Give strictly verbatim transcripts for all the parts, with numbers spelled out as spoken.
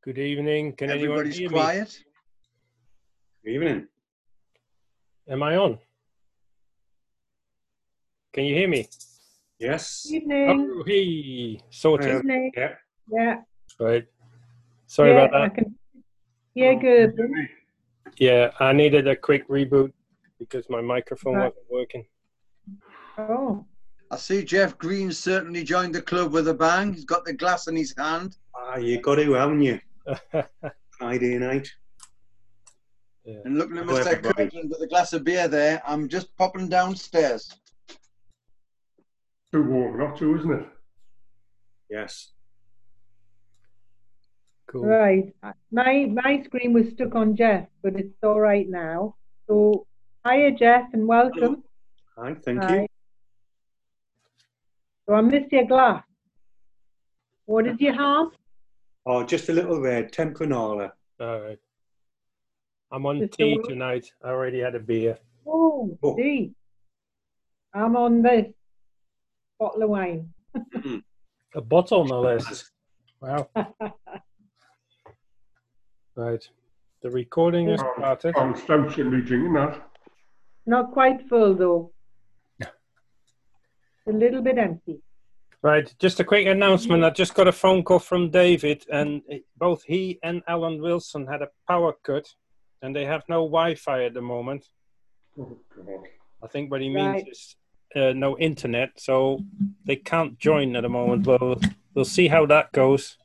Good evening. Can anyone Everybody's hear quiet. Good evening. me? Am I on? Can you hear me? Yes. Evening. Oh, hey, sorted. Evening. Yeah. Yeah. Right. Sorry yeah, about I that. can. Yeah, good. Yeah, I needed a quick reboot because my microphone Right. wasn't working. Oh, I see Jeff Green certainly joined the club with a bang. He's got the glass in his hand. Ah, you got to, haven't you? Friday night. Yeah. And looking at Hello, Mister everybody. Kirkland with a glass of beer there, I'm just popping downstairs. Too warm not to, isn't it? Yes. Cool. right. My my screen was stuck on Jeff, but it's all right now. So, hiya, Jeff, and welcome. Hi, thank Hi. you. So I missed your glass. What did you have? Oh, just a little red, Tempranala. All right. I'm on Just a tea what? tonight. I already had a beer. Oh, Oh. see. I'm on this bottle of wine. A bottle, no less. Wow. Right. The recording has started. I'm constantly drinking that. Not quite full though. A little bit empty. Right, just a quick announcement. I just got a phone call from David, and it- both he and Alan Wilson had a power cut, and they have no Wi-Fi at the moment. Oh, God. I think what he means Right. is uh, no internet, so they can't join at the moment. Well, we'll see how that goes.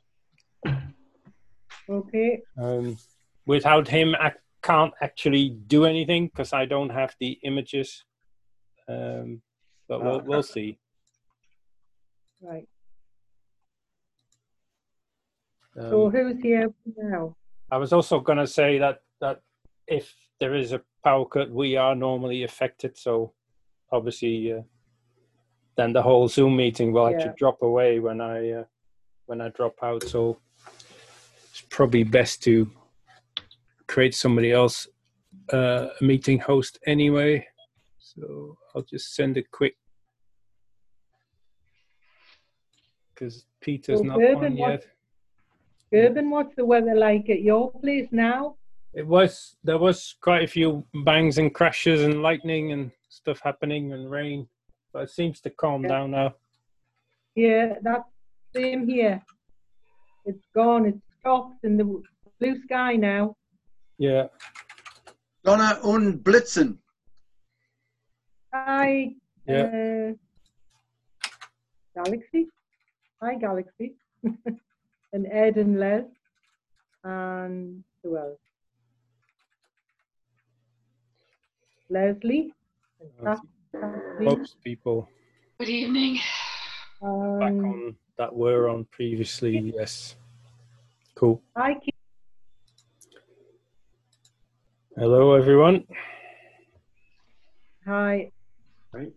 Okay. Um, without him, I can't actually do anything because I don't have the images. Um, but we'll we'll see. Right. So Um, who's here now? I was also going to say that that if there is a power cut, we are normally affected. So obviously, uh, then the whole Zoom meeting will actually Yeah. drop away when I uh, when I drop out. So it's probably best to create somebody else uh, a meeting host anyway. So I'll just send a quick because Peter's So not Gerben, on what- yet. Gerben, what's the weather like at your place now? It was there was quite a few bangs and crashes and lightning and stuff happening and rain, but it seems to calm Yeah. down now. Yeah, that's same here. It's gone. It's stopped in the blue sky now. Yeah, Donna und Blitzen. Hi, yeah. uh, Galaxy. Hi, Galaxy. And Ed and Les. And who else? Leslie. And Kath- Kathleen. Most people Good evening. back Um, on that were on previously. Yes, cool. hi, Keith. Hello, everyone. Hi. Right.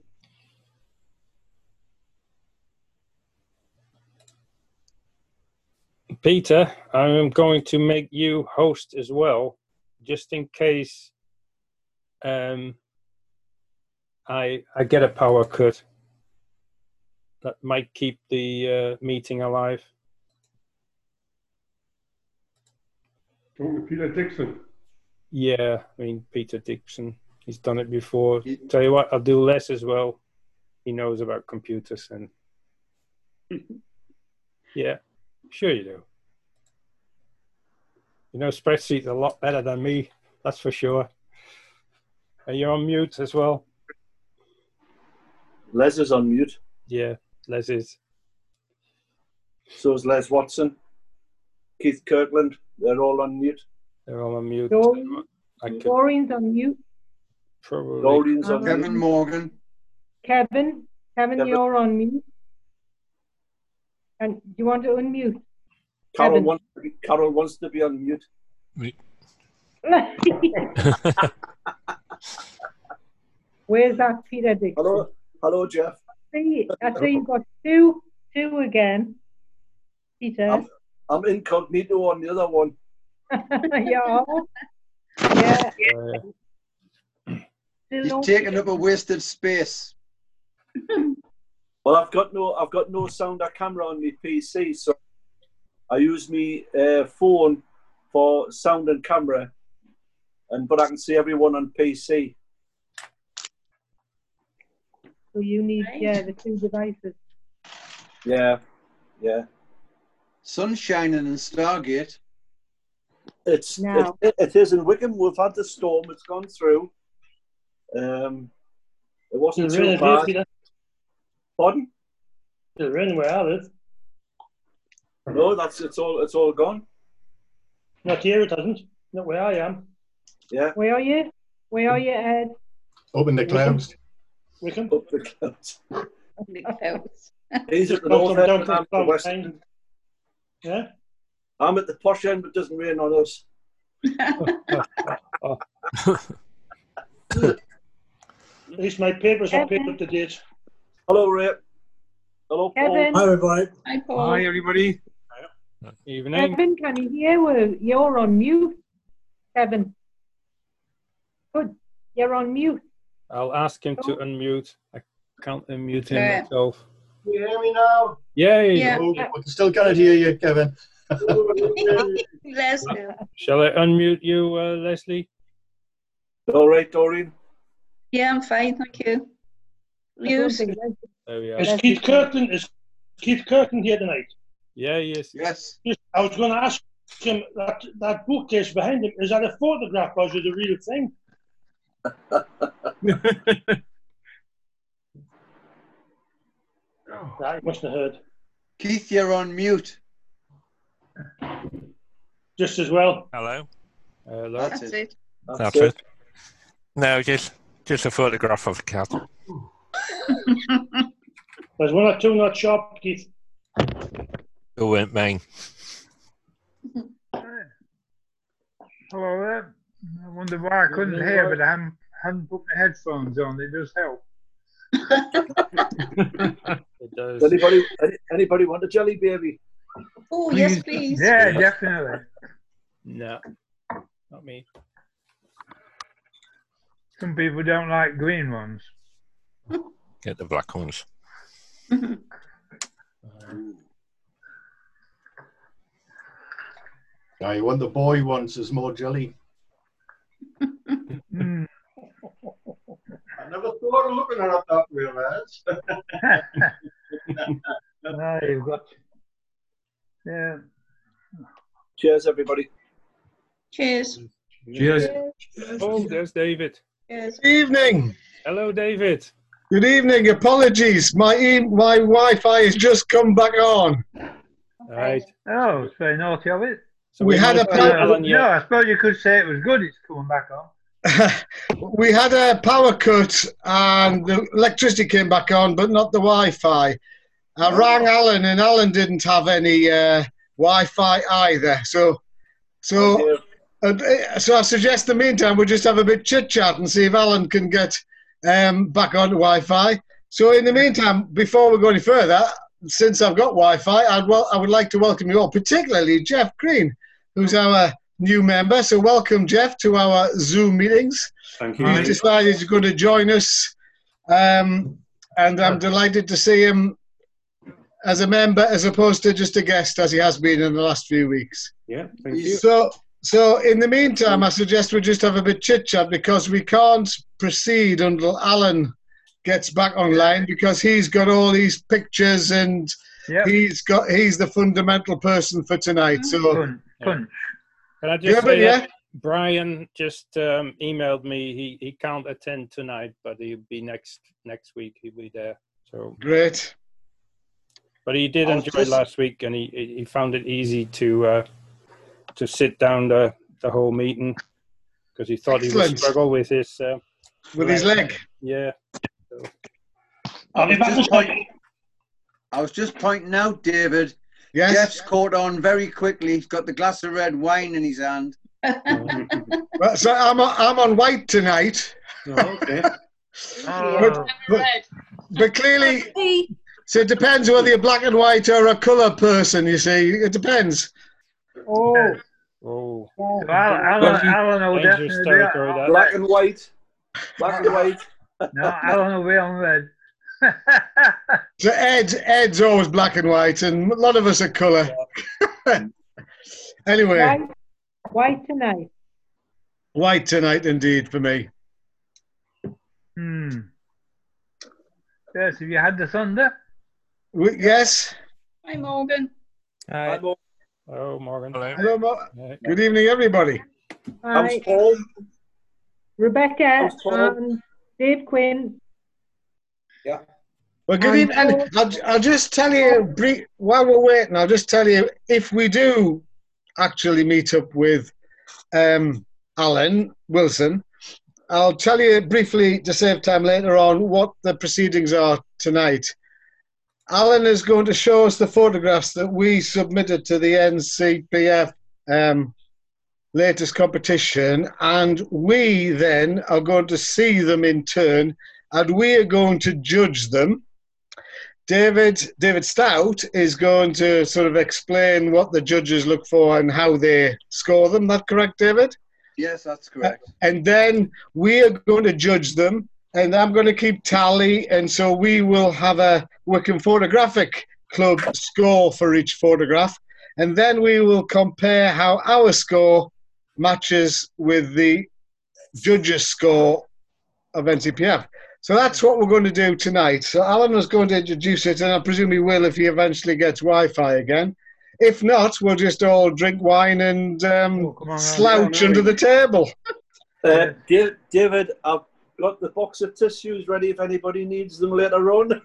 Peter, I'm going to make you host as well, just in case um, I I get a power cut. That might keep the uh, meeting alive. Talking to Peter Dixon. Yeah, I mean Peter Dixon. He's done it before. He- Tell you what, I'll do Les as well. He knows about computers and yeah, sure you do. You know spreadsheets a lot better than me, that's for sure. And you're on mute as well. Les is on mute. Yeah, Les is. So is Les Watson. Keith Kirkland. They're all on mute. They're all on mute. Doreen. I could Doreen's on mute. probably. Doreen's on Kevin mute. Morgan. Kevin. Kevin, Kevin. you're on mute. And do you want to unmute? Carol Kevin. wants, to be, Carol wants to be on mute. Where's that Peter Dixon? Hello, hello, Jeff. See, I see you've got two, two again. Peter. I'm, I'm incognito on the other one. yeah. Yeah. Uh, He's Still taking up a wasted space. Well, I've got no, I've got no sound or camera on my P C, so I use my uh, phone for sound and camera, and but I can see everyone on P C. So you need, Right. yeah, the two devices. Yeah, yeah. Sun's shining in Stargate. It's Now. it, it is in Wickham. We've had the storm. It's gone through. Um, it wasn't It's too raining, bad. Peter. Pardon? It's raining where I live. No, that's it's all it's all gone. Not here, it hasn't. Not where I am. Yeah, Where are you? Where are you, Ed? Up in the clouds. Wickham. up the clouds. The clouds. He's at the Come north down end, to and I'm at the the west south end. Yeah. I'm at the posh end, but it doesn't rain on us. At least my papers are paid Kevin? up to date. Hello, Ray. Hello, Paul. Kevin? everybody. Hi, Paul. everybody. Evening. Kevin, can you hear? Well, you're on mute. Kevin. Good. You're on mute. I'll ask him to unmute. I can't unmute him Yeah. myself. Can you hear me now? Yay! Yeah. Oh, I still can't hear you, Kevin. Let's go. Shall I unmute you, uh, Leslie? All right, Doreen. Yeah, I'm fine, thank you. I don't You? think there's- There we are. Is Yes, Keith you can. Curtin is Keith Curtin here tonight? Yeah, yes. Yes. Just, I was going to ask him that that bookcase behind him, is that a photograph or is it a real thing? I must have heard. Keith, you're on mute. Just as well. Hello. Hello. That's That's it. it. That's, That's it. it. No, just just a photograph of a cat. There's one or two not sharp, Keith. Who weren't mine? Hello there. I wonder why I couldn't hear, but I hadn't, hadn't put my headphones on. It does help. It does. Does anybody any- anybody want a jelly baby? Oh, yes, please. Yeah, definitely. No, not me. Some people don't like green ones. Get the black ones. Now, you want the boy ones, there's more jelly. Mm. I never thought of looking at it that way, lads. Ah, you've got. Yeah. Cheers, everybody. Cheers. Cheers. Oh, there's David. Cheers. Evening. Hello, David. Good evening. Apologies. My e- my Wi-Fi has just come back on. All right. Oh, it's very naughty of it. So We had might a put power- Alan No, yet. I suppose you could say it was good. It's coming back on. We had a power cut and the electricity came back on, but not the Wi-Fi. I rang Alan and Alan didn't have any uh, Wi-Fi either. So, so, Dear. uh, so I suggest in the meantime we just have a bit chit chat and see if Alan can get um, back on Wi-Fi. So in the meantime, before we go any further, since I've got Wi-Fi, I'd well, I would like to welcome you all, particularly Jeff Green, who's our new member. So welcome, Jeff, to our Zoom meetings. Thank He's you. decided he's going to join us, um, and I'm delighted to see him as a member as opposed to just a guest, as he has been in the last few weeks. Yeah, thank you. So, so in the meantime, I suggest we just have a bit chit chat because we can't proceed until Alan gets back online because he's got all these pictures and Yep. he's got he's the fundamental person for tonight. So, Punch. Punch. Can I just yeah, say but yeah, that Brian just um, emailed me. He he can't attend tonight, but he'll be next next week. He'll be there. So, great. but he did I was enjoy just- last week, and he he he found it easy to uh, to sit down the the whole meeting because he thought he would Excellent. struggle with his uh, With his leg. yeah. I'll be back in Just touch. point- I was just pointing out, David, Yes. Jeff's caught on very quickly. He's got the glass of red wine in his hand. Well, so I'm on, I'm on white tonight, Oh, okay. Oh, but, but clearly, so it depends whether you're black and white or a colour person. You see, it depends. Oh, Oh, so Alan, Alan, Alan will dangerous definitely be territory, on that. Black and white. Black and white. No, Alan will be on red. So Ed, Ed's always black and white, and a lot of us are colour. Anyway, White, white tonight. white tonight indeed for me. Hmm. Yes, have you had the thunder? We, yes. Hi, Morgan. Hi. I'm all- Hello, Morgan. Hello. Hello, Mo- Hi. Good evening, everybody. How's Hi, Paul? Rebecca How's Paul? and Dave Quinn. Well, good And evening. And I'll, I'll just tell you, brief, while we're waiting, I'll just tell you, if we do actually meet up with um, Alan Wilson, I'll tell you briefly, to save time later on, what the proceedings are tonight. Alan is going to show us the photographs that we submitted to the N C P F um, latest competition, and we then are going to see them in turn, and we are going to judge them. David David Stout is going to sort of explain what the judges look for and how they score them. That correct, David? Yes, that's correct. And then we are going to judge them, and I'm going to keep tally, and so we will have a Wickham Photographic Club score for each photograph, and then we will compare how our score matches with the judges' score of N C P F. So that's what we're going to do tonight. So Alan was going to introduce it, and I presume he will if he eventually gets Wi-Fi again. If not, we'll just all drink wine and um, Oh, come on, slouch Alan. under the table. Uh, Da- David, I've got the box of tissues ready if anybody needs them later on.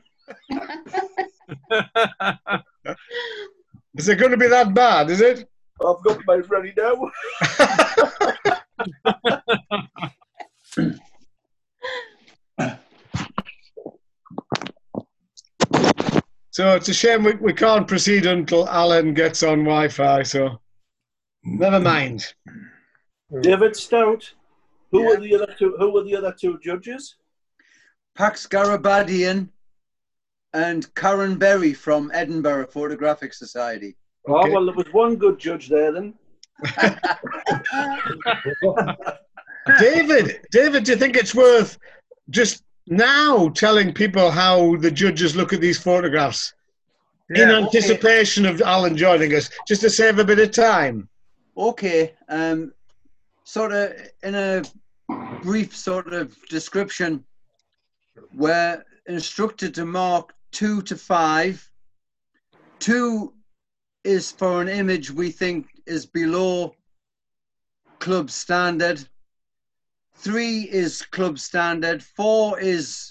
Is it going to be that bad, is it? I've got mine ready now. So it's a shame we, we can't proceed until Alan gets on Wi-Fi, so never mind. David Stout. Who Yeah. were the other two? Who were the other two judges? Pax Garabadian and Karen Berry from Edinburgh Photographic Society. Okay. Oh well, there was one good judge there then. David, David, do you think it's worth just now telling people how the judges look at these photographs in Yeah. anticipation of Alan joining us, just to save a bit of time? Okay, um, sort of in a brief sort of description, we're instructed to mark two to five. Two is for an image we think is below club standard. Three is club standard. Four is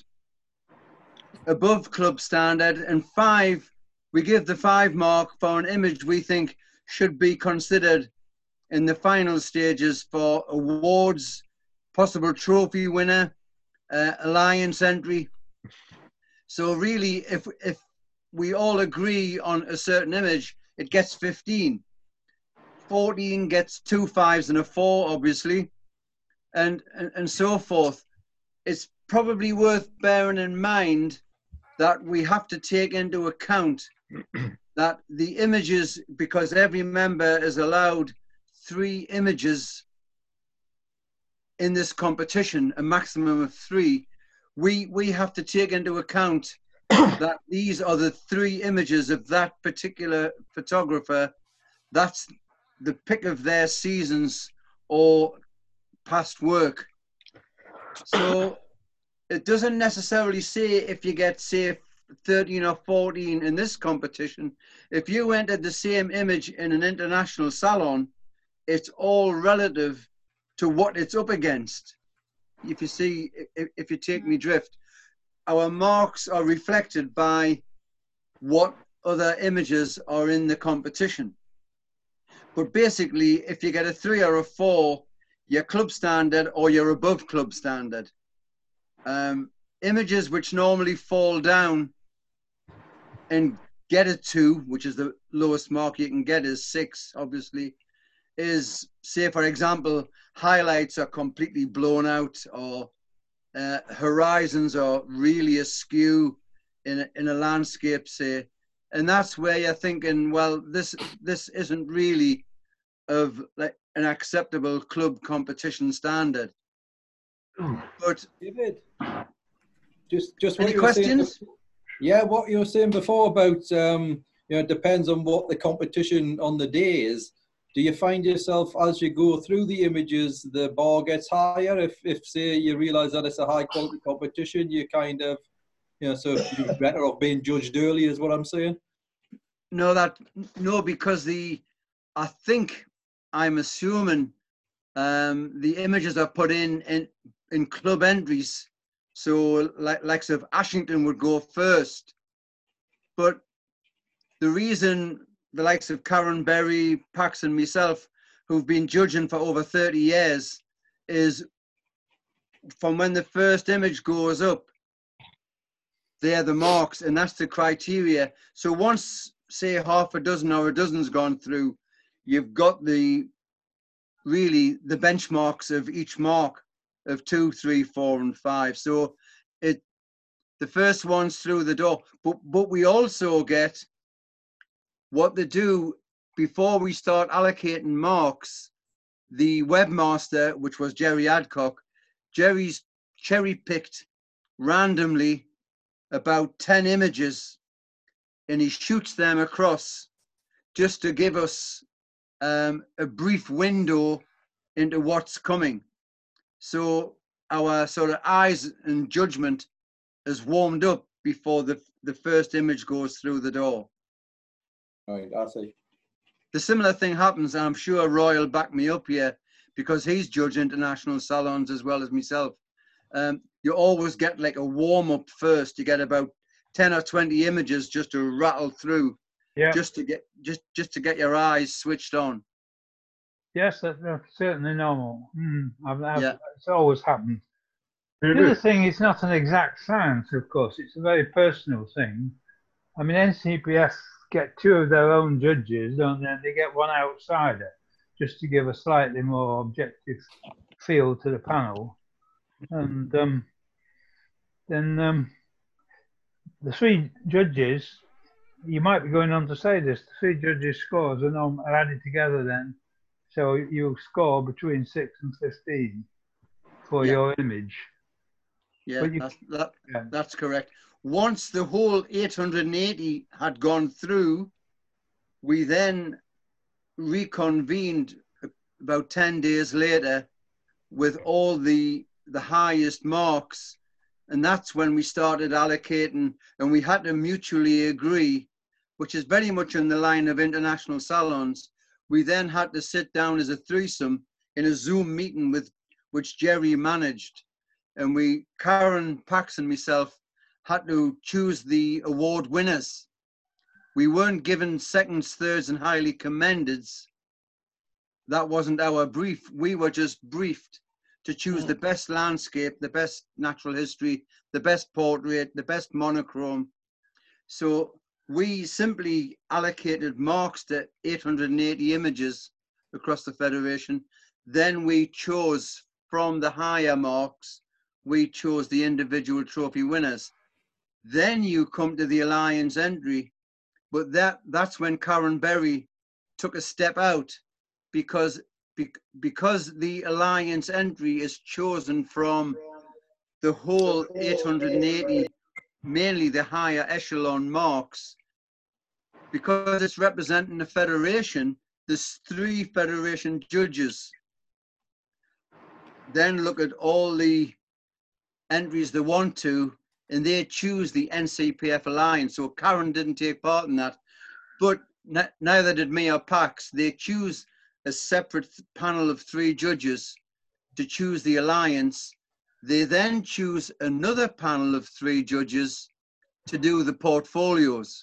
above club standard. And five, we give the five mark for an image we think should be considered in the final stages for awards, possible trophy winner, uh, alliance entry. So really, if if we all agree on a certain image, it gets fifteen. fourteen gets two fives and a four, obviously, and, and, and so forth. It's probably worth bearing in mind that we have to take into account that the images, because every member is allowed three images in this competition, a maximum of three, we, we have to take into account that these are the three images of that particular photographer. That's the pick of their seasons or past work. So it doesn't necessarily say if you get, say, thirteen or fourteen in this competition. If you entered the same image in an international salon, it's all relative to what it's up against. If you see, if, if you take me drift, our marks are reflected by what other images are in the competition. But basically, if you get a three or a four, you're club standard or you're above club standard. Um, images which normally fall down and get a two, which is the lowest mark you can get, is six, obviously, is, say, for example, highlights are completely blown out, or uh, horizons are really askew in a, in a landscape, say. And that's where you're thinking, well, this this isn't really of like an acceptable club competition standard. But David, just just what any you were saying- questions? yeah, what you were saying before about um, you know, it depends on what the competition on the day is. Do you find yourself, as you go through the images, the bar gets higher? If, if say, you realise that it's a high-quality competition, you kind of, you know, so you're better off being judged early, is what I'm saying? No, that no, because the I think I'm assuming um, the images are put in in in club entries. So, like likes of Ashington would go first, but the reason the likes of Karen Berry, Pax, and myself, who've been judging for over thirty years, is from when the first image goes up, they're the marks, and that's the criteria. So once, say, half a dozen or a dozen's gone through, you've got the really the benchmarks of each mark of two, three, four, and five. So it the first one's through the door, but but we also get what they do before we start allocating marks. The webmaster, which was Jerry Adcock, Jerry's cherry picked randomly about ten images, and he shoots them across just to give us um, a brief window into what's coming. So our sort of eyes and judgment is warmed up before the, the first image goes through the door. Right, I see. The similar thing happens, and I'm sure Roy will back me up here, because he's judged international salons as well as myself. Um, you always get like a warm-up first. You get about ten or twenty images just to rattle through, yeah. just to get just just to get your eyes switched on. Yes, that, that's certainly normal. Mm, I've, I've, Yeah. It's always happened. The other thing, it's not an exact science, of course. It's a very personal thing. I mean, N C P S get two of their own judges, don't they? And they get one outsider, just to give a slightly more objective feel to the panel. And um, then um, the three judges, you might be going on to say this, the three judges' scores are, norm are added together then. So you score between six and fifteen for Yeah. your image. Yeah, But you- that's, that, Yeah. that's correct. Once the whole eight hundred eighty had gone through, we then reconvened about ten days later with all the the highest marks, and that's when we started allocating, and we had to mutually agree, which is very much in the line of international salons. We then had to sit down as a threesome in a Zoom meeting with which Jerry managed, and we, Karen, Pax, and myself, had to choose the award winners. We weren't given seconds, thirds, and highly commendeds. That wasn't our brief. We were just briefed to choose the best landscape, the best natural history, the best portrait, the best monochrome. So we simply allocated marks to eight hundred eighty images across the Federation. Then we chose from the higher marks, we chose the individual trophy winners. Then you come to the Alliance entry, but that, that's when Karen Berry took a step out, because because the Alliance entry is chosen from the whole eight hundred eighty, mainly the higher echelon marks. Because it's representing the Federation, there's three Federation judges. Then look at all the entries they want to, and they choose the N C P F Alliance. So Karen didn't take part in that, but neither did me or Pax. They choose a separate panel of three judges to choose the Alliance. They then choose another panel of three judges to do the portfolios.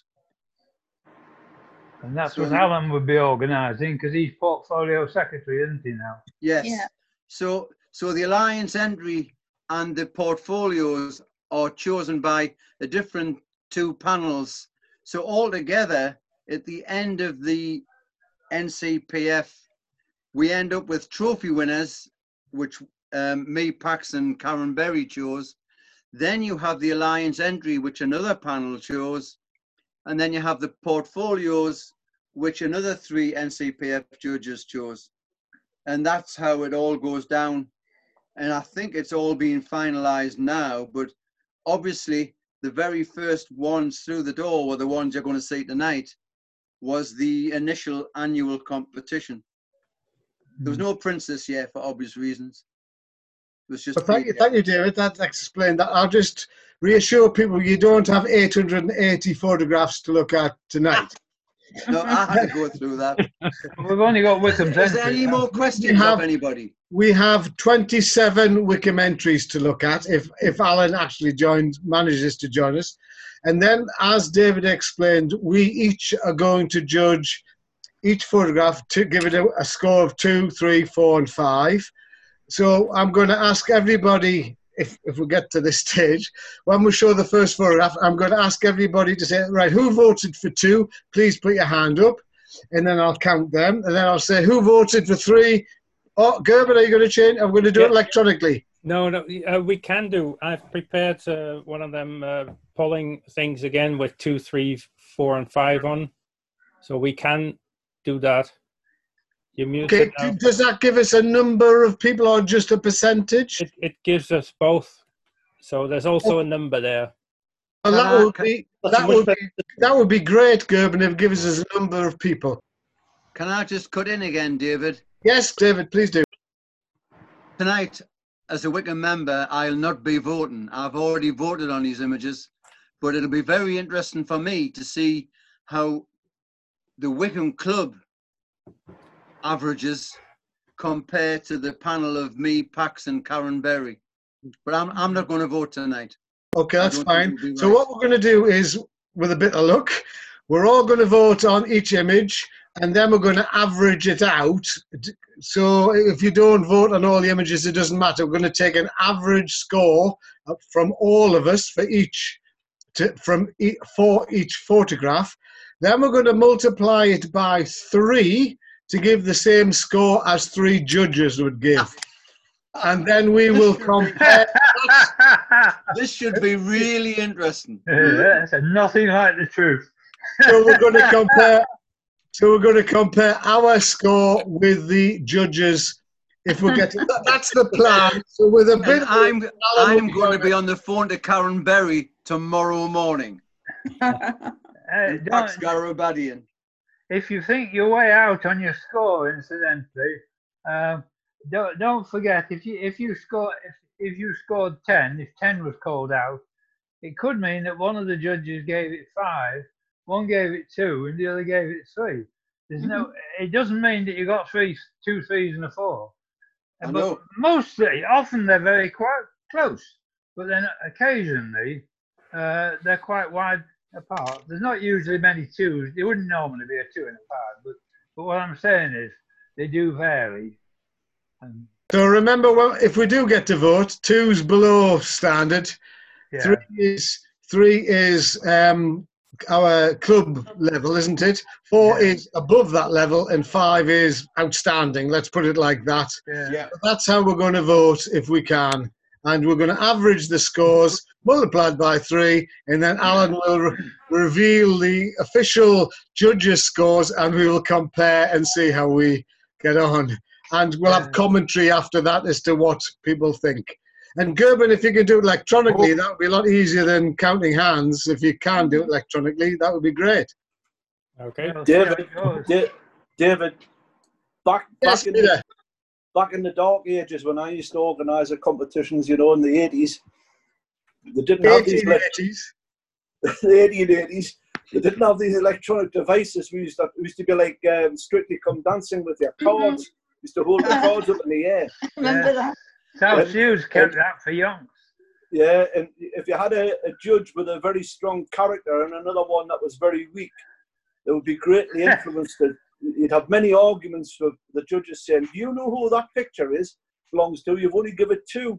And that's So what the- Alan would be organising, because he's portfolio secretary, isn't he now? Yes. Yeah. So, so the Alliance entry and the portfolios are chosen by a different two panels. So altogether, at the end of the N C P F, we end up with trophy winners, which um, me, Pax, and Karen Berry chose. Then you have the Alliance entry, which another panel chose. And then you have the portfolios, which another three N C P F judges chose. And that's how it all goes down. And I think it's all being finalized now, but obviously the very first ones through the door were the ones you're going to see tonight. was the initial annual competition. There was no prints this year for obvious reasons. It was just. Well, thank you, thank you, David. That explained that. I'll just reassure people you don't have eight hundred eighty photographs to look at tonight. No, I had to go through that. We've only got Wickham's Is there entry. any more questions have- of anybody? We have twenty-seven Wickham entries to look at if, if Alan actually joins, manages to join us. And then, as David explained, we each are going to judge each photograph to give it a, a score of two, three, four, and five. So I'm going to ask everybody, if, if we get to this stage, when we show the first photograph, I'm going to ask everybody to say, right, who voted for two? Please put your hand up. And then I'll count them. And then I'll say, who voted for three? Oh, Gerben, are you going to change? I'm going to do Yeah. it electronically. No, no, uh, we can do. I've prepared uh, one of them uh, polling things again with two, three, four, and five on, so we can do that. You mute Okay, it now. d- does that give us a number of people or just a percentage? It, it gives us both. So there's also a number there. Well, that Can I- would be That's that much would better. be that would be great, Gerben, if it gives us a number of people. Can I just cut in again, David? Yes, David, please do. Tonight, as a Wickham member, I'll not be voting. I've already voted on these images, but it'll be very interesting for me to see how the Wickham Club averages compare to the panel of me, Pax, and Karen Berry. But I'm I'm not going to vote tonight. Okay, I that's don't fine. think it'll be So right. what we're going to do is, with a bit of luck, we're all going to vote on each image, and then we're going to average it out. So if you don't vote on all the images, it doesn't matter. We're going to take an average score from all of us for each, to, from e- for each photograph. Then we're going to multiply it by three to give the same score as three judges would give. And then we will compare. This should be really interesting. That's nothing like the truth. So we're going to compare. So we're going to compare our score with the judges. If we get to, that, that's the plan. So with a bit, And I'm Alan I'm will going to join be us. on the phone to Karen Berry tomorrow morning. Uh, And don't- Pax Garabadian. if you think your way out on your score, incidentally, um, don't don't forget if you if you score if, if you scored ten, if ten was called out, it could mean that one of the judges gave it five, one gave it two, and the other gave it three. There's no. It doesn't mean that you got three, two threes and a four. I But know. mostly, often they're very quite close, but then occasionally uh, they're quite wide apart. There's not usually many twos. There wouldn't normally be a two in a five, but but what I'm saying is they do vary. And So remember, well, if we do get to vote, two's below standard. yeah, Three is three is um, our club level, isn't it? Four Yeah. is above that level, and five is outstanding. Let's put it like that. yeah. Yeah. That's how we're going to vote if we can. And we're going to average the scores multiplied by three, and then Alan will re- reveal the official judges' scores, and we will compare and see how we get on. And we'll have Yeah. commentary after that as to what people think. And Gerben, if you can do it electronically, that would be a lot easier than counting hands. If you can do it electronically, that would be great. Okay. We'll see how David, it goes. Da- David, back Yes, back in the, Peter. back in the dark ages when I used to organise the competitions, you know, in the eighties, they didn't have these eighteen elec- eighties. the eighteen eighties. They didn't have these electronic devices. We used to, it used to be like um, Strictly Come Dancing with your cards. We used to hold the cards up in the air. Remember that? South Yeah. Hughes kept that for youngs. Yeah, and if you had a, a judge with a very strong character and another one that was very weak, it would be greatly influenced. You'd have many arguments for the judges saying, "Do you know who that picture is belongs to? You've only given it two."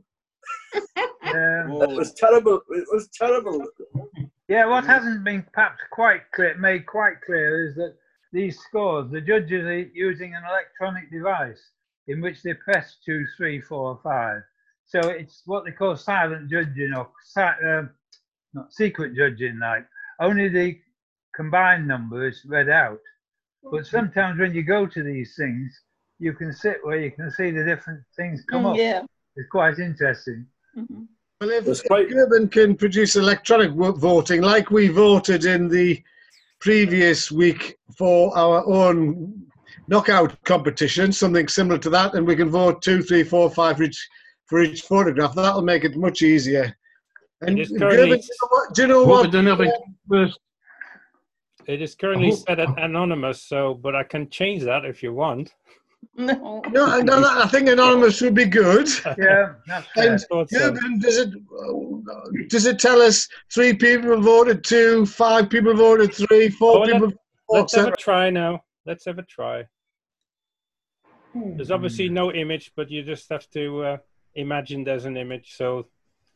Yeah. It was terrible. It was terrible. Yeah, what hasn't been perhaps quite clear, made quite clear is that these scores, the judges are using an electronic device in which they press two, three, four, five. So it's what they call silent judging or si- um, not secret judging, like only the combined number is read out. But sometimes when you go to these things, you can sit where you can see the different things come Mm, up. yeah. It's quite interesting. Mhm. Well, if, That's if quite- Gerben can produce electronic wo- voting, like we voted in the previous week for our own knockout competition, something similar to that, and we can vote two, three, four, five for each, for each photograph. That'll make it much easier. And It is currently, Gerben, do you know what? Do you know what? it is currently set at anonymous, so but I can change that if you want. No. No, no, no, I think anonymous would be good. Yeah, that's fair. And Thought so. Gerben, does it does it tell us three people voted two, five people voted three, four Oh, let- people voted Let's have seven? a try now. Let's have a try. There's obviously no image, but you just have to uh, imagine there's an image. So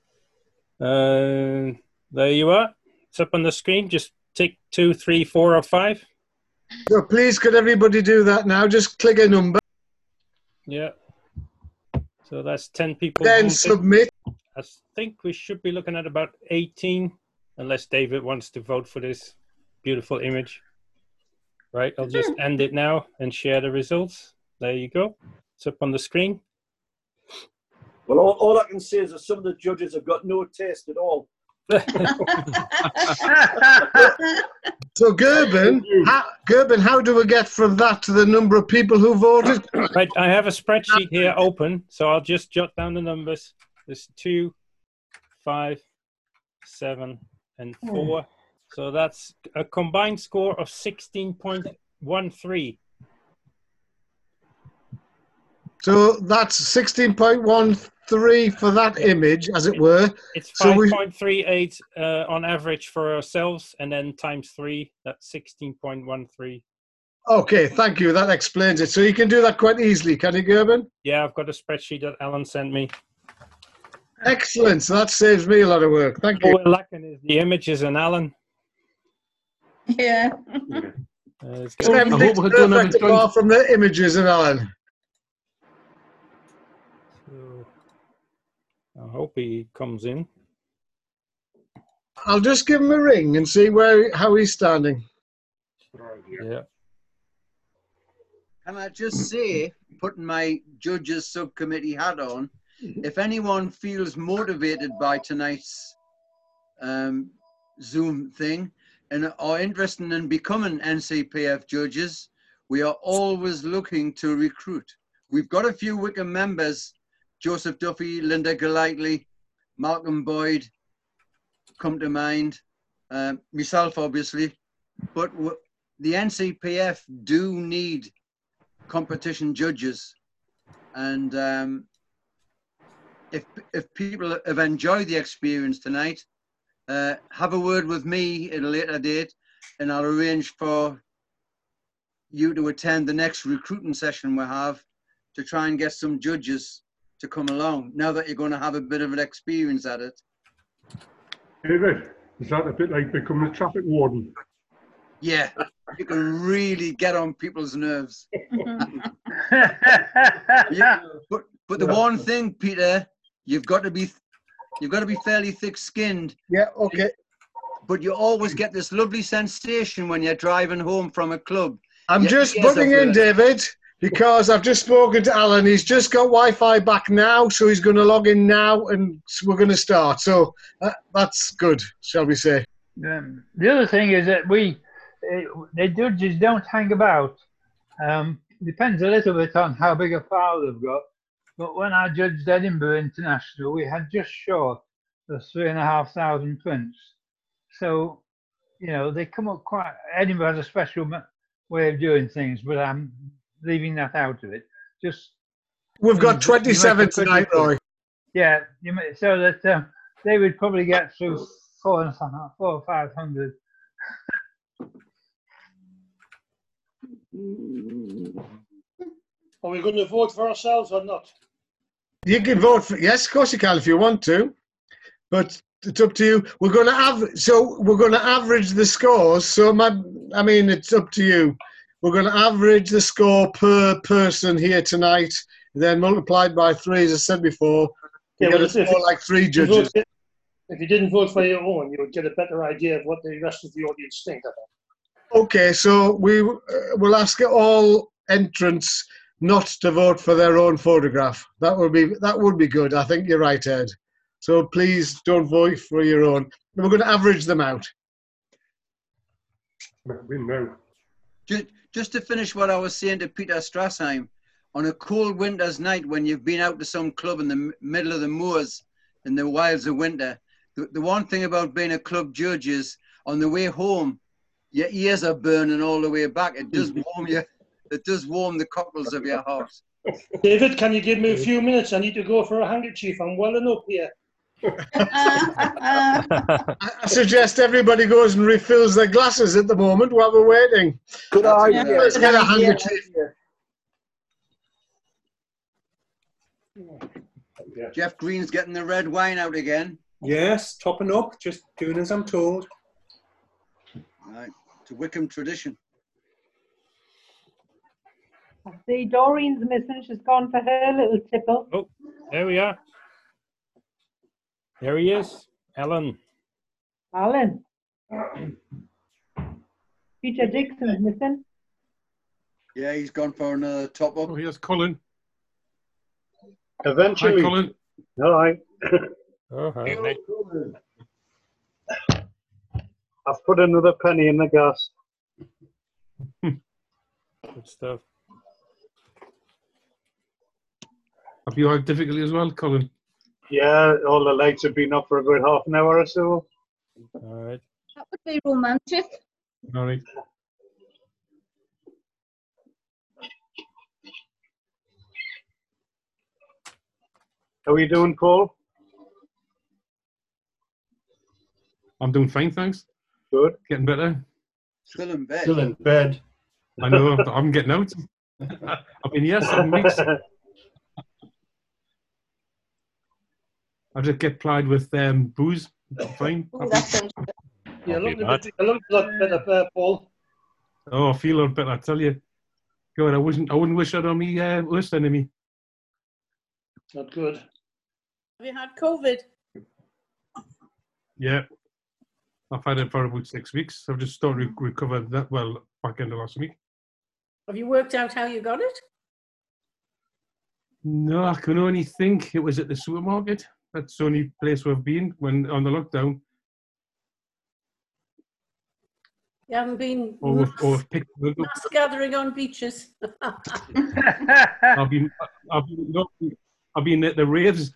uh, there you are. It's up on the screen. Just tick two, three, four, or five. So please, could everybody do that now? Just click a number, Yeah. So that's ten people. then voted. submit. I think we should be looking at about eighteen, unless David wants to vote for this beautiful image. Right, I'll just end it now and share the results. There you go. It's up on the screen. Well, all, all I can say is that some of the judges have got no taste at all. So Gerben, how, Gerben, how do we get from that to the number of people who voted? Right, I have a spreadsheet here open, so I'll just jot down the numbers. There's two, five, seven, and four. So that's a combined score of sixteen point one three. So that's sixteen point one three for that image, as it were. It's So five we- point three eight uh, on average for ourselves, and then times three, that's sixteen point one three. Okay, thank you. That explains it. So you can do that quite easily, can you, Gerben? Yeah, I've got a spreadsheet that Alan sent me. Excellent. So that saves me a lot of work. Thank All you. we're lacking is the images and Alan. Yeah. Uh, it's So good. everything's we're gonna have perfect it done. apart from the images and Alan. So, I hope he comes in. I'll just give him a ring and see where how he's standing. Yeah. Can I just say, putting my judges subcommittee hat on, if anyone feels motivated by tonight's um, Zoom thing and are interested in becoming N C P F judges, we are always looking to recruit. We've got a few Wickham members, Joseph Duffy, Linda Golightly, Malcolm Boyd come to mind, uh, myself obviously, but w- the N C P F do need competition judges, and um, if if people have enjoyed the experience tonight, uh, have a word with me at a later date, and I'll arrange for you to attend the next recruiting session we have to try and get some judges to come along. Now that you're going to have a bit of an experience at it. David, is that a bit like becoming a traffic warden? Yeah, you can really get on people's nerves. Yeah, but but the one thing, Peter, you've got to be you've got to be fairly thick-skinned. Yeah, okay. But you always get this lovely sensation when you're driving home from a club. I'm Yeah, just yes, booking I've in, heard. David, because I've just spoken to Alan. He's just got Wi-Fi back now, so he's going to log in now, and we're going to start. So uh, that's good, shall we say? Um, the other thing is that we, uh, the judges don't hang about. Um, depends a little bit on how big a file they've got. But when I judged Edinburgh International, we had just short of three and a half thousand prints. So, you know, they come up quite. Edinburgh has a special ma- way of doing things, but I'm leaving that out of it. Just We've you got know, you make twenty-seven it pretty tonight, quick. Roy. Yeah, you may, so that um, they would probably get through four and a half, four or five hundred. Are we going to vote for ourselves or not? You can vote for yes, of course you can if you want to, but it's up to you. We're going to have so we're going to average the scores. So my, I mean, it's up to you. We're going to average the score per person here tonight, then multiplied by three, as I said before. You Yeah, get well, a if- if score you- like three If you judges. vote- If you didn't vote for your own, you would get a better idea of what the rest of the audience think of it. Okay, so we uh, will ask all entrants not to vote for their own photograph. That would be that would be good. I think you're right, Ed. So please don't vote for your own. We're going to average them out. We know. Just, just to finish what I was saying to Peter Strassheim, on a cold winter's night when you've been out to some club in the m- middle of the moors in the wilds of winter, the, the one thing about being a club judge is on the way home, your ears are burning all the way back. It does warm you. It does warm the cockles of your heart. David, can you give me a few minutes? I need to go for a handkerchief. I'm welling up here. I suggest everybody goes and refills their glasses at the moment while we're waiting. Good idea. Let's get a handkerchief. Yeah. Jeff Green's getting the red wine out again. Yes, topping up, just doing as I'm told. Right, to Wickham tradition. I see Doreen's missing. She's gone for her little tipple. Oh, there we are. There he is, Alan. Alan. Peter Dixon's missing. Yeah, he's gone for another top up. Oh, here's Colin. Eventually. Hi, Colin. Hi. Oh, hi. I've put another penny in the gas. Good stuff. Have you had difficulty as well, Colin? Yeah, all the lights have been up for about half an hour or so. All right. That would be romantic. All right. How are you doing, Paul? I'm doing fine, thanks. Good. Getting better. Still in bed. Still in bed. I know, I'm getting out. I've been here seven weeks. I just get plied with um, booze. I'm fine. Ooh, that sounds good. You Not look too a bad. bit, you look a lot better there, Paul. Oh, I feel a lot better, I tell you. God, I wouldn't, I wouldn't wish that on me uh, worst enemy. Not good. Have you had COVID? Yeah. I've had it for about six weeks. I've just started to recover that, well, back end of last week. Have you worked out how you got it? No, I can only think it was at the supermarket. That's the only place we've been when on the lockdown. You haven't been Or we've, mass, or we've picked it up. mass gathering on beaches. I've been, I've been, no, I've been at the raves.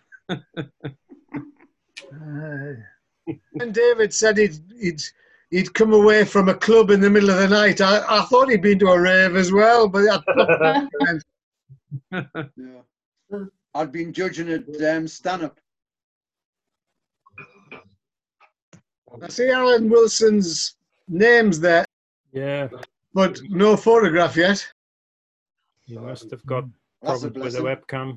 And David said he'd, he'd he'd come away from a club in the middle of the night. I, I thought he'd been to a rave as well, but I, Yeah. I'd been judging it um, stand-up. I see Alan Wilson's name's there, Yeah, but no photograph yet. you must have got That's a problems with the blessing. webcam.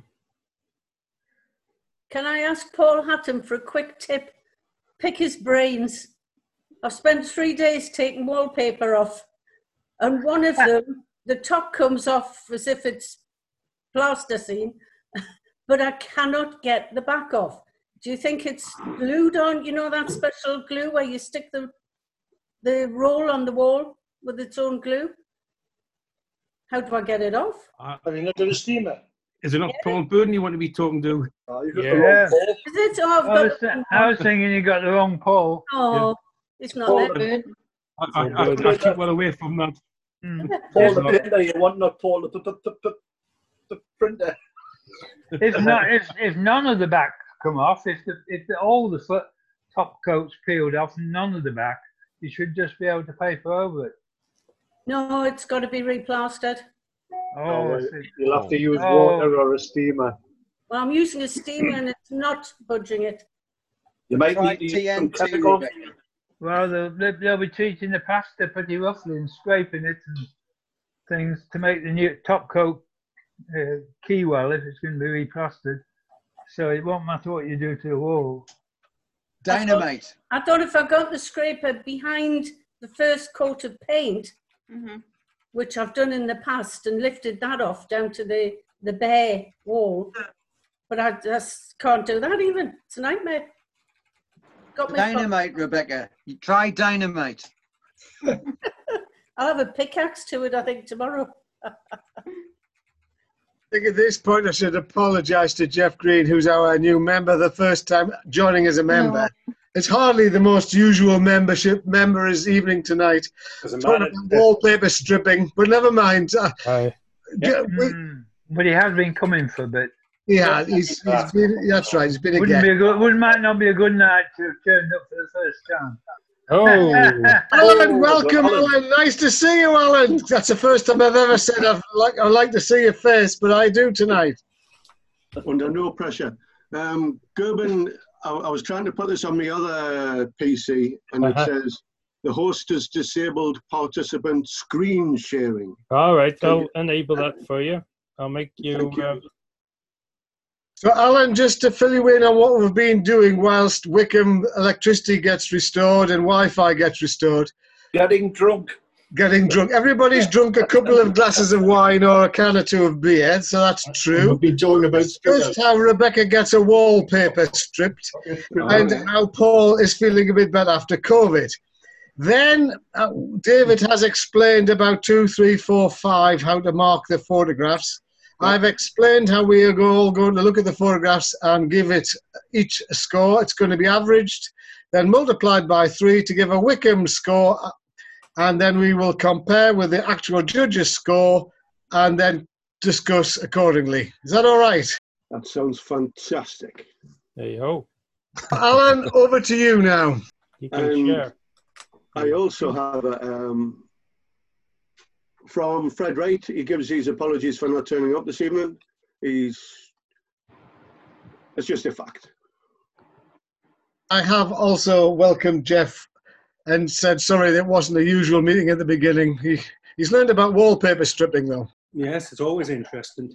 Can I ask Paul Hatton for a quick tip? Pick his brains. I've spent three days taking wallpaper off, and one of them, the top comes off as if it's plasticine, but I cannot get the back off. Do you think it's glued on? You know that special glue where you stick the the roll on the wall with its own glue? How do I get it off? Uh, Have you not got a steamer? is it not Paul Burden you want to be talking to? Oh, you've got Yeah. the wrong Paul. Is it? Oh, I've I was, got th- I was thinking you got the wrong Paul. Oh, it's not Paul, that good. I, I, I, I keep well away from that. Mm. Paul the painter, you want not Paul the, the, the, the, the printer. If not, if, if none of the back come off, if the, if the, all the foot top coat's peeled off and none of the back, you should just be able to paper over it. No, it's got to be replastered. Oh, I Uh, see. You'll have to use Oh. water or a steamer. Well, I'm using a steamer and it's not budging it. You might Try need to use some T N T, chemical. Rebecca. Well, they'll, they'll they'll be treating the pasta pretty roughly and scraping it and things to make the new top coat uh, key well if it's going to be replastered. So it won't matter what you do to the wall. Dynamite. I thought if I got the scraper behind the first coat of paint, Mm-hmm. which I've done in the past, and lifted that off down to the, the bare wall, but I just can't do that even. It's a nightmare. Got me Dynamite, Rebecca. You try dynamite. I'll have a pickaxe to it, I think, tomorrow. I think at this point I should apologise to Jeff Green, who's our new member, the first time joining as a member. It's hardly the most usual membership members evening tonight. Doesn't Talking matter. about wallpaper stripping, but never mind. Uh, Aye. d- we- Mm, but he has been coming for a bit. yeah, he's, he's been, that's right, he's been a Wouldn't guest. be a good, wouldn't might not be a good night to have turned up for the first time. Oh, Alan, welcome, Alan. Nice to see you, Alan. That's the first time I've ever said I'd like, I'd like to see your face, but I do tonight. Under no pressure. Um, Gerben, I, I was trying to put this on my other P C, and Uh-huh. it says the host has disabled participant screen sharing. all right. Thank I'll you. enable that for you. I'll make you. Thank you. Uh, So, Alan, just to fill you in on what we've been doing whilst Wickham electricity gets restored and Wi-Fi gets restored. Getting drunk. Getting drunk. Everybody's drunk a couple of glasses of wine or a can or two of beer, so that's true. We've been talking about Just how Rebecca gets a wallpaper stripped and how Paul is feeling a bit better after COVID. Then uh, David has explained about two, three, four, five, how to mark the photographs. I've explained how we are all going to look at the photographs and give it each a score. It's going to be averaged, then multiplied by three to give a Wickham score, and then we will compare with the actual judges' score and then discuss accordingly. Is that all right? That sounds fantastic. there you go. Alan, over to you now. You can Um, share. I also have a, um, from Fred Wright. He gives his apologies for not turning up this evening. He's, it's just a fact. I have also welcomed Jeff and said sorry that wasn't a usual meeting at the beginning. He he's learned about wallpaper stripping though. Yes, it's always interesting.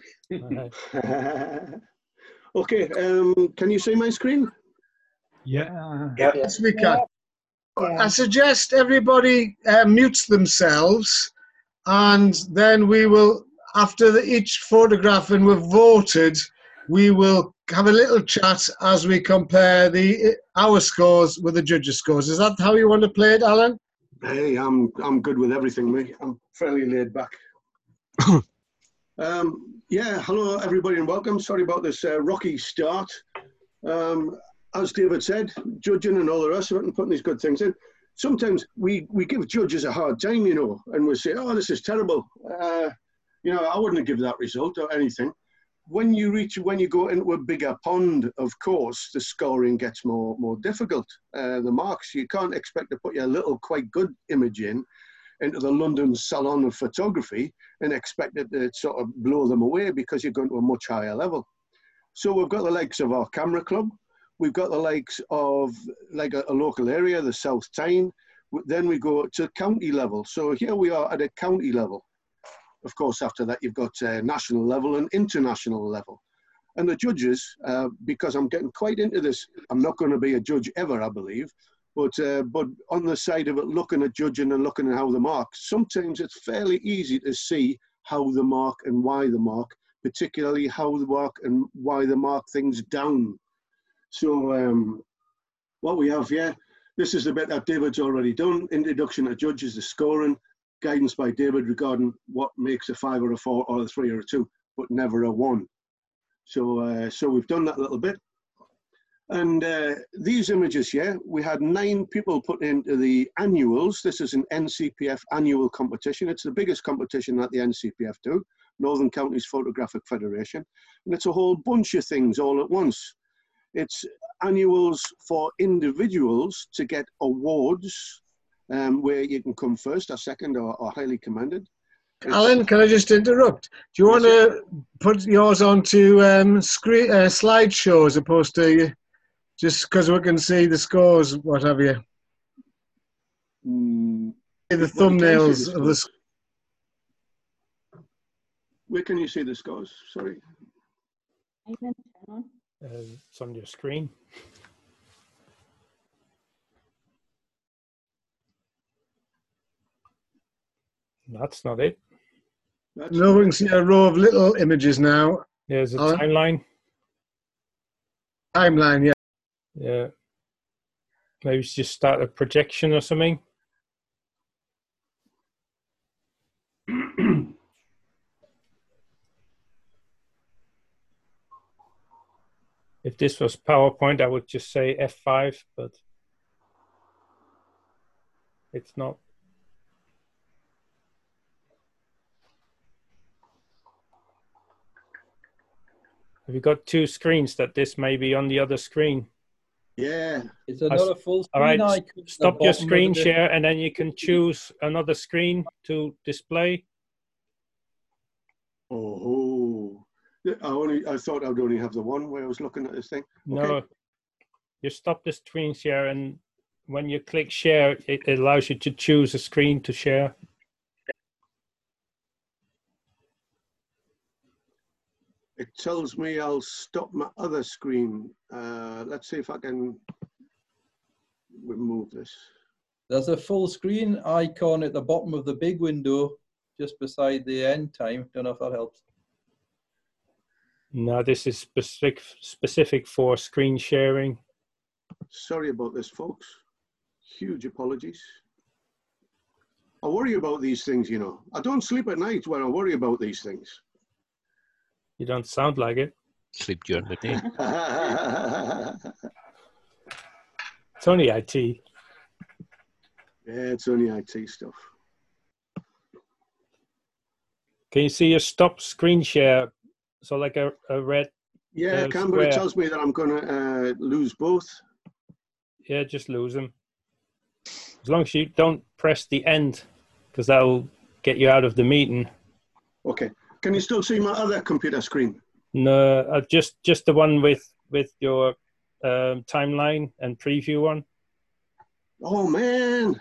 Okay, um, can you see my screen? Yeah. Yeah. Yes, we can. I suggest everybody uh, mutes themselves, and then we will, after the, each photograph and we've voted, we will have a little chat as we compare the our scores with the judges' scores. Is that how you want to play it, Alan? Hey, I'm I'm good with everything, mate. I'm fairly laid back. um, yeah, hello everybody and welcome. Sorry about this uh, rocky start. Um, as David said, judging and all the rest of it and putting these good things in. Sometimes we, we give judges a hard time, you know, and we say, oh, this is terrible. Uh, you know, I wouldn't give that result or anything. When you reach, when you go into a bigger pond, of course, the scoring gets more more difficult. Uh, the marks, you can't expect to put your little quite good image in into the London Salon of Photography and expect it to sort of blow them away because you're going to a much higher level. So we've got the likes of our camera club. We've got the likes of like a, a local area, the South Tyne. Then we go to county level. So here we are at a county level. Of course, after that, you've got uh, national level and international level. And the judges, uh, because I'm getting quite into this, I'm not going to be a judge ever, I believe, but uh, but on the side of it, looking at judging and looking at how they mark, sometimes it's fairly easy to see how they mark and why they mark, particularly how they mark and why they mark things down. So um, what we have here, this is the bit that David's already done, introduction to judges, the scoring, guidance by David regarding what makes a five or a four or a three or a two, but never a one. So, uh, so we've done that little bit. And uh, these images here, we had nine people put into the annuals. This is an N C P F annual competition. It's the biggest competition that the N C P F do, Northern Counties Photographic Federation. And it's a whole bunch of things all at once. It's annuals for individuals to get awards, um, where you can come first or second or, or highly commended. It's, Alan, can I just interrupt? Do you want to put yours onto um, screen, uh, slideshow as opposed to just because we can see the scores, what have you? Mm, the well, thumbnails the of the. Where can you see the scores? Sorry. Uh, it's on your screen. That's not it. That's No, we can see a row of little images now. There's a Alan? timeline. Timeline, yeah. Yeah. Maybe it's just start a projection or something. If this was PowerPoint, I would just say F five, but it's not. Have you got two screens that this may be on the other screen? Yeah. It's another full All screen right, icon at the stop your bottom of screen the- share and then you can choose another screen to display. Oh, I only I thought I'd only have the one where I was looking at this thing. No, Okay. you stop the screen share and when you click share, it, it allows you to choose a screen to share. It tells me I'll stop my other screen. Uh, let's see if I can remove this. There's a full screen icon at the bottom of the big window, just beside the end time. Don't know if that helps. No, this is specific specific for screen sharing. Sorry about this, folks. Huge apologies. I worry about these things, you know. I don't sleep at night when I worry about these things. You don't sound like it. Sleep during the day. It's only I T. Yeah, it's only I T stuff. Can you see your stop screen share? So like a, a red. Yeah, uh, I can, but it square. tells me that I'm going to uh, lose both. Yeah, just lose them. As long as you don't press the end, because that'll get you out of the meeting. Okay. Can you still see my other computer screen? No, uh, just just the one with with your um, timeline and preview on. Oh, man.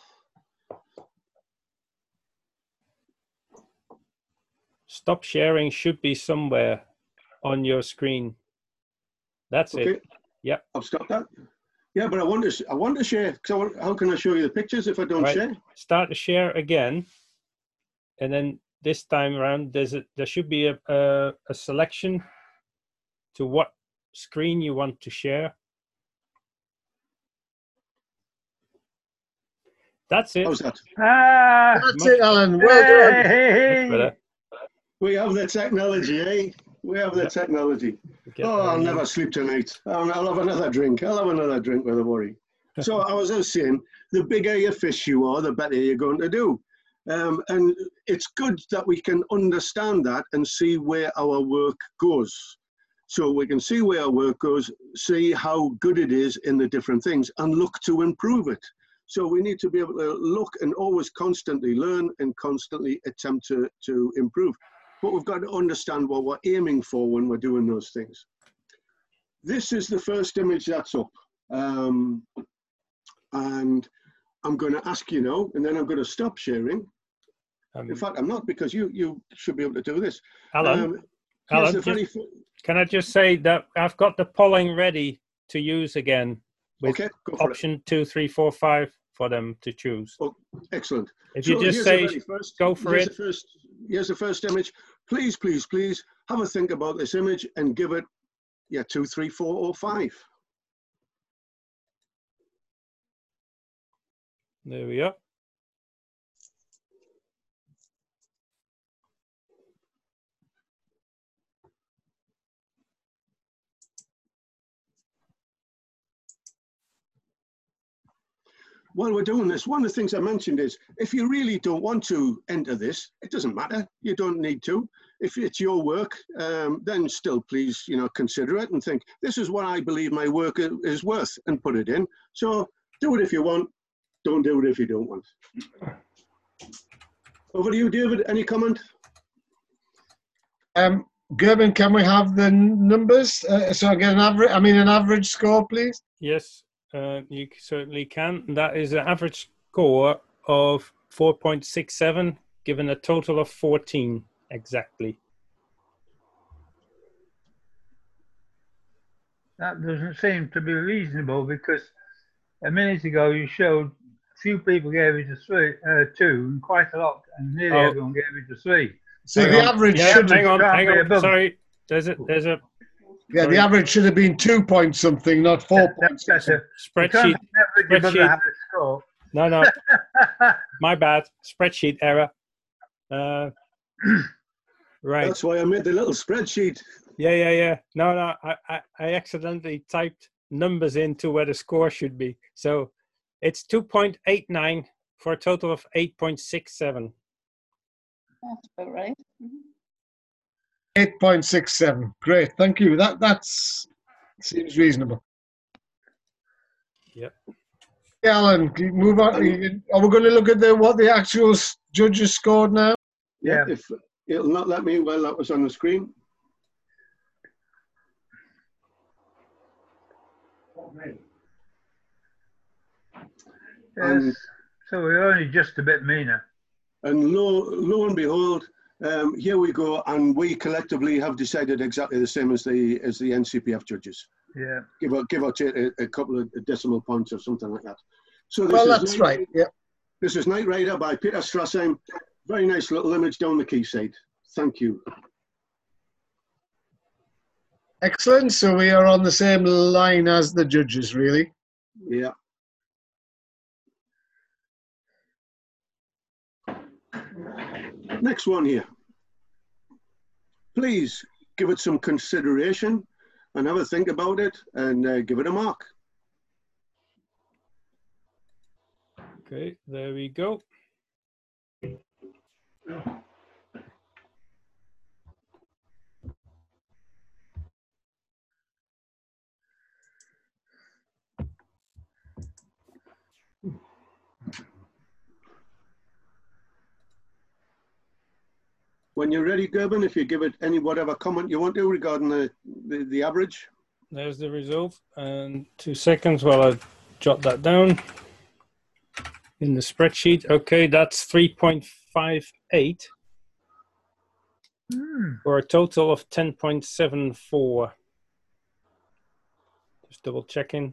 Stop sharing should be somewhere on your screen. That's Okay. it. Yeah. I've stopped that. Yeah, but I want to, I want to share. Cause I want, how can I show you the pictures if I don't Right. share? Start to share again, and then this time around, there's a, there should be a, a a selection to what screen you want to share. That's it. How's that? Ah, That's it, Alan. Well done. Much better. We have the technology, eh? We have the technology. Get Oh, there, I'll yeah. never sleep tonight. I'll, I'll have another drink. I'll have another drink with a worry. So I was just saying, the bigger your fish you are, the better you're going to do. Um, and it's good that we can understand that and see where our work goes. So we can see where our work goes, see how good it is in the different things, and look to improve it. So we need to be able to look and always constantly learn and constantly attempt to, to improve. But we've got to understand what we're aiming for when we're doing those things. This is the first image that's up. Um, and I'm going to ask you now, and then I'm going to stop sharing. Um, In fact, I'm not, because you, you should be able to do this. Alan, Um, here's Alan, the very just- fir- can I just say that I've got the polling ready to use again with Okay, go for it. option two, three, four, five for them to choose. Oh, excellent. If you So just here's the say, very first- go for here's it. The first, here's the first image. Please, please, please have a think about this image and give it, yeah, two, three, four, or five. There we are. While we're doing this, one of the things I mentioned is, if you really don't want to enter this, it doesn't matter. You don't need to. If it's your work, um, then still please, you know, consider it and think, this is what I believe my work i- is worth, and put it in. So do it if you want. Don't do it if you don't want. Over to you, David. Any comment? Um, Gerben, can we have the n- numbers? Uh, so I get an average. I mean, an average score, please. Yes, uh, you certainly can. That is an average score of four point six seven, given a total of fourteen exactly. that doesn't seem to be reasonable because a minute ago you showed few people gave it a three, uh, two, and quite a lot, and nearly Oh. everyone gave it a three. So Hang the on. average Yeah, should hang on, can't hang be on. above. Sorry, there's a there's a Yeah, sorry. the average should have been two point something, not four point That's something. better. You can't spreadsheet. have an average above the Spreadsheet. average score. No, no, my bad. Spreadsheet error. Uh, right. That's why I made the little spreadsheet. Yeah, yeah, yeah. No, no, I, I, I accidentally typed numbers into where the score should be. So it's two point eight nine for a total of eight point six seven. That's about right. Mhm. eight point six seven. Great, thank you. That that's seems reasonable. Yep. Yeah, Alan, can you move on. Are we going to look at the what the actual s- judges scored now? Yeah, if it'll not let me, well, that was on the screen. Yes. So we're only just a bit meaner. And lo, lo and behold, um, here we go, and we collectively have decided exactly the same as the as the N C P F judges. Yeah. Give or give or take a, a couple of decimal points or something like that. So this Well, is that's Night- right. Yeah. This is Night Rider by Peter Strassheim. Very nice little image down the quayside. Thank you. Excellent. So we are on the same line as the judges, really. Yeah. Next one here. Please give it some consideration and have a think about it and uh, give it a mark. Okay, there we go. When you're ready, Gerben, if you give it any whatever comment you want to regarding the, the, the average. There's the result. And two seconds while I jot that down in the spreadsheet. Okay, that's three point five eight Hmm. for a total of ten point seven four. Just double checking.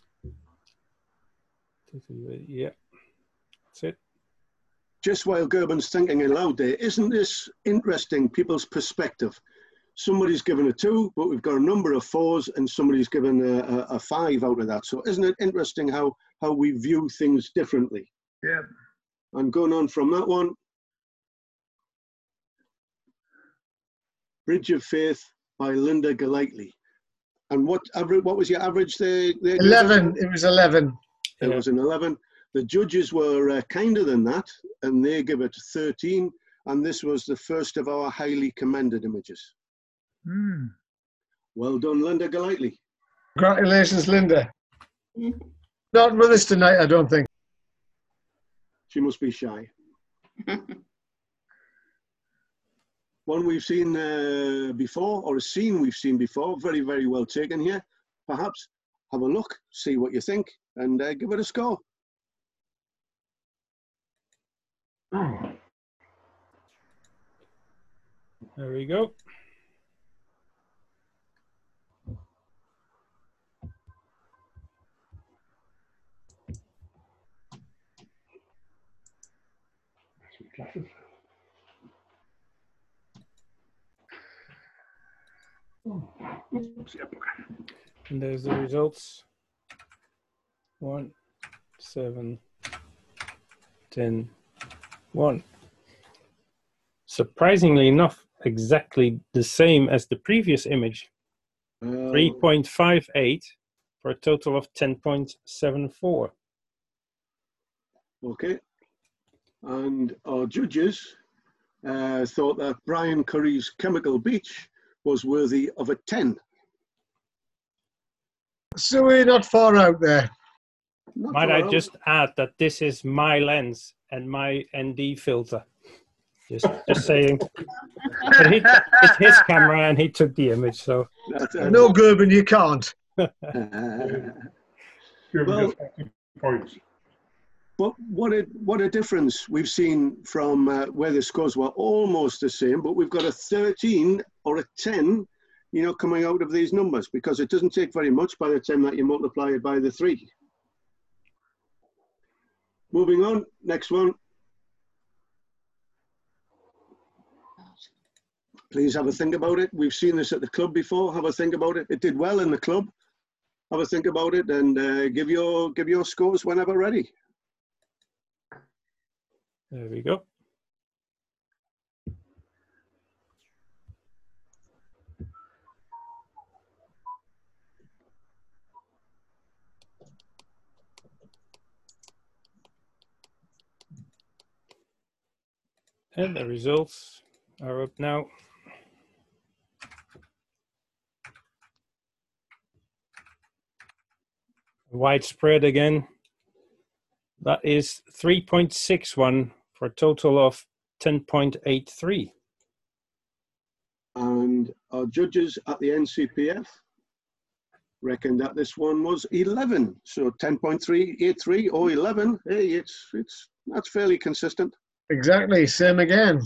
Yeah, that's it. Just while Gerben's thinking aloud there, isn't this interesting, people's perspective? Somebody's given a two, but we've got a number of fours, and somebody's given a, a, a five out of that. So isn't it interesting how, how we view things differently? Yeah. And going on from that one, Bridge of Faith by Linda Golightly. And what average? What was your average there? there Eleven. It was eleven. It was an eleven. The judges were uh, kinder than that, and they give it thirteen. And this was the first of our highly commended images. Hmm. Well done, Linda Golightly. Congratulations, Linda. Not with us tonight, I don't think. She must be shy. One we've seen uh, before, or a scene we've seen before. Very, very well taken here. Perhaps have a look, see what you think, and uh, give it a score. There we go. And there's the results. One, seven, ten, one. Surprisingly enough, exactly the same as the previous image. Uh, three point five eight for a total of ten point seven four. Okay. And our judges uh, thought that Brian Curry's Chemical Beach was worthy of a ten. So we're not far out there. Not Might far I out. just add that this is my lens and my N D filter. Just, just saying. But he, it's his camera and he took the image, so. No, Gerben, you can't. Well, points. But what a what a difference we've seen from uh, where the scores were almost the same, but we've got a thirteen or a ten, you know, coming out of these numbers, because it doesn't take very much by the time that you multiply it by the three. Moving on, next one. Please have a think about it. We've seen this at the club before. Have a think about it. It did well in the club. Have a think about it and uh, give your give your scores whenever ready. There we go. And the results are up now. Widespread again. That is three point six one for a total of ten point eight three. And our judges at the N C P F reckon that this one was eleven. So ten point three eight three or eleven. Hey, it's it's that's fairly consistent. Exactly, same again.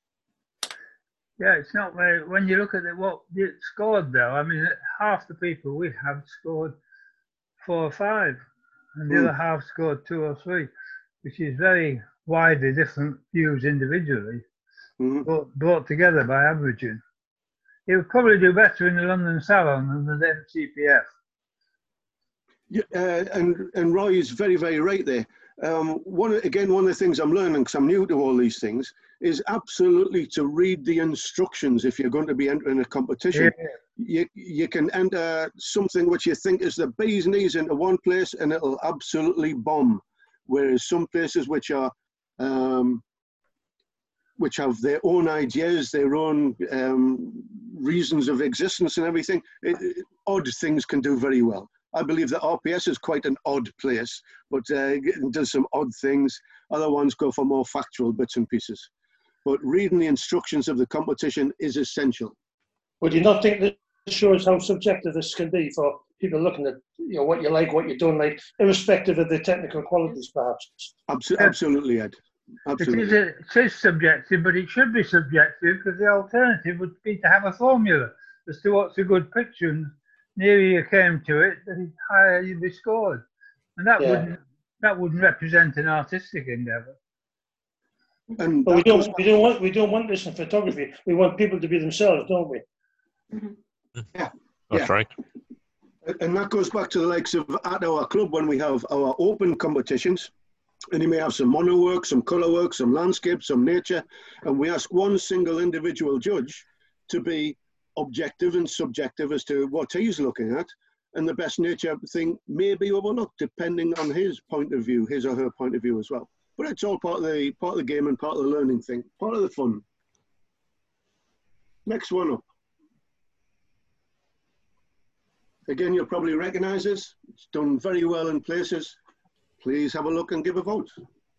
Yeah, it's not very, when you look at it, what it scored though, I mean, half the people we have scored four or five, and the Mm. other half scored two or three, which is very widely different views individually, Mm-hmm. brought, brought together by averaging. It would probably do better in the London Salon than the N C P F. Yeah, uh, and and Roy is very very right there. Um, one again, one of the things I'm learning, because I'm new to all these things, is absolutely to read the instructions if you're going to be entering a competition. Yeah. You you can enter something which you think is the bee's knees into one place and it'll absolutely bomb, whereas some places which are um, which have their own ideas, their own um, reasons of existence and everything, it, it, odd things can do very well. I believe that R P S is quite an odd place, but uh, it does some odd things. Other ones go for more factual bits and pieces. But reading the instructions of the competition is essential. Would you not think that shows how subjective this can be for people looking at, you know, what you like, what you don't like, irrespective of the technical qualities, perhaps? Absolutely, absolutely, Ed. Absolutely. It is, a, it is subjective, but it should be subjective because the alternative would be to have a formula as to what's a good picture, and nearer you came to it, the higher you'd be scored, and that Yeah. wouldn't that wouldn't represent an artistic endeavour. And But we don't, we don't want, we don't want this in photography. We want people to be themselves, don't we? Yeah. That's yeah. right. And that goes back to the likes of at our club when we have our open competitions, and you may have some mono work, some colour work, some landscape, some nature, and we ask one single individual judge to be objective and subjective as to what he's looking at, and the best nature thing may be overlooked depending on his point of view, his or her point of view as well. But it's all part of the part of the game and part of the learning thing, part of the fun. Next one up. Again, you'll probably recognise this. It's done very well in places. Please have a look and give a vote.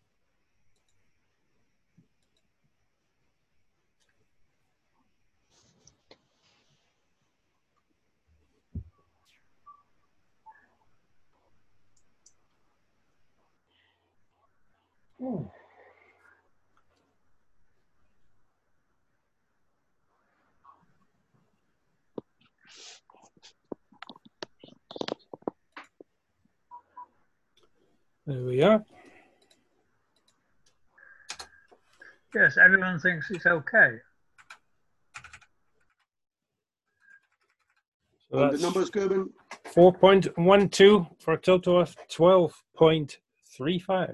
Oh. There we are. Yes, everyone thinks it's okay. So And the that's numbers, Gerben? four point one two for a total of twelve point three five.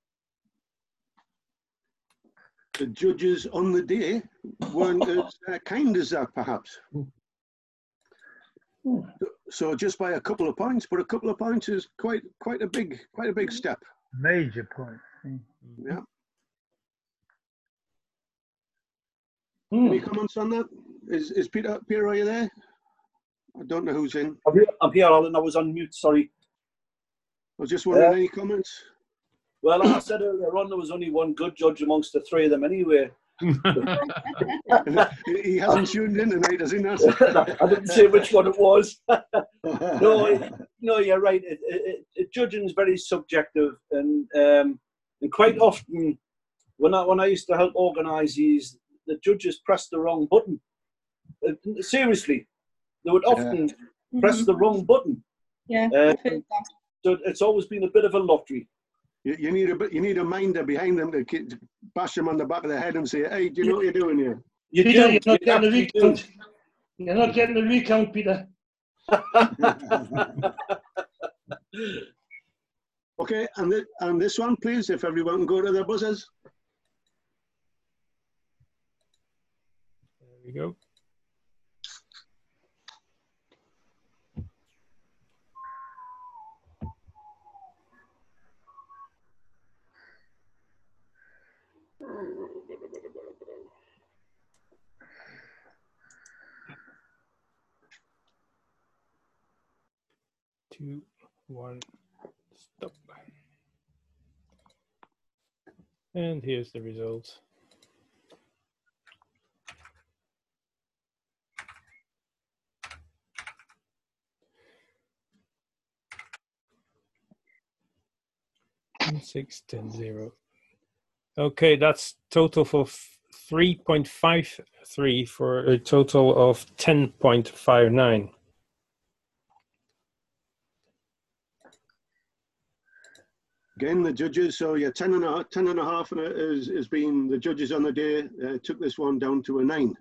The judges on the day weren't as uh, kind as that, perhaps. So just by a couple of points, but a couple of points is quite quite a big quite a big step. Major point. Yeah. Hmm. Any comments on that? Is is Peter Peter, are you there? I don't know who's in. I'm here, I'm here, Alan. I was on mute, sorry. I was just wondering, Uh, any comments? Well, like I said earlier on, there was only one good judge amongst the three of them anyway. He hasn't tuned in tonight, has he not? I didn't say which one it was. no, it- no, you're right. It, it, it, judging is very subjective, and um, and quite often, when I when I used to help organise these, the judges pressed the wrong button. Uh, seriously, they would often Yeah. press Mhm. the wrong button. Yeah, Uh, I've heard that. so it's always been a bit of a lottery. You, you need a bit. You need a minder behind them to ki- to bash them on the back of the head and say, "Hey, do you know what you're doing here?" You Peter, do. you're not You getting the actually do. recount. You're not getting the recount, Peter. Okay, and th and this one, please, if everyone can go to their buzzers. There we go. two, one, stop. And here's the results. Six, ten, zero. Okay, that's total for three point five three for a total of ten point five nine. Again, the judges, so yeah, ten and a, ten and a half has, has been the judges on the day, uh, took this one down to a nine.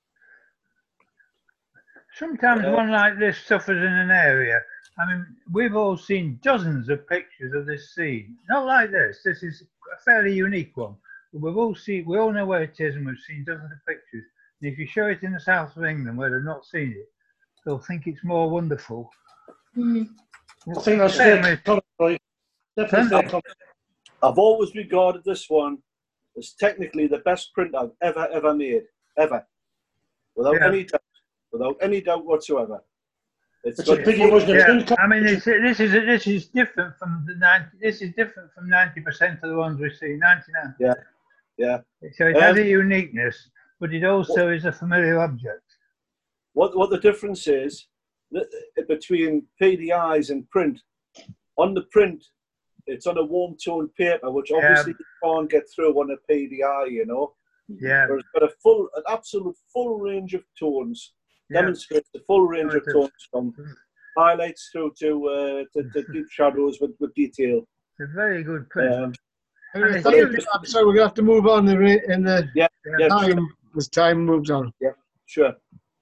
Sometimes one like this suffers in an area. I mean, we've all seen dozens of pictures of this scene. Not like this. This is a fairly unique one. But we've all seen, we all know where it is, and we've seen dozens of pictures. And if you show it in the south of England where they've not seen it, they'll think it's more wonderful. Mm. I think that's fair. Definitely. I've always regarded this one as technically the best print I've ever, ever made. Ever. Without Yeah. any doubt. Without any doubt whatsoever. It's It's got a pity full- it wasn't a Yeah, print I mean, it's, this is this is different from the ninety. This is different from ninety percent of the ones we see. Ninety-nine. Yeah, yeah. So it has Um, a uniqueness, but it also is a familiar object. What what the difference is th- between P D Is and print? On the print, it's on a warm tone paper, which obviously you can't get through on a P D I, you know. Yeah. But it's got a full, an absolute full range of tones. Yeah. Demonstrates the full range Oh, of it is. tones from highlights through to uh, to, to deep shadows with, with detail. It's a very good print. Um, And it's Thank you. used- I'm sorry, we're gonna have to move on in the, in the yeah, yeah, time sure. as time moves on. Yeah, sure.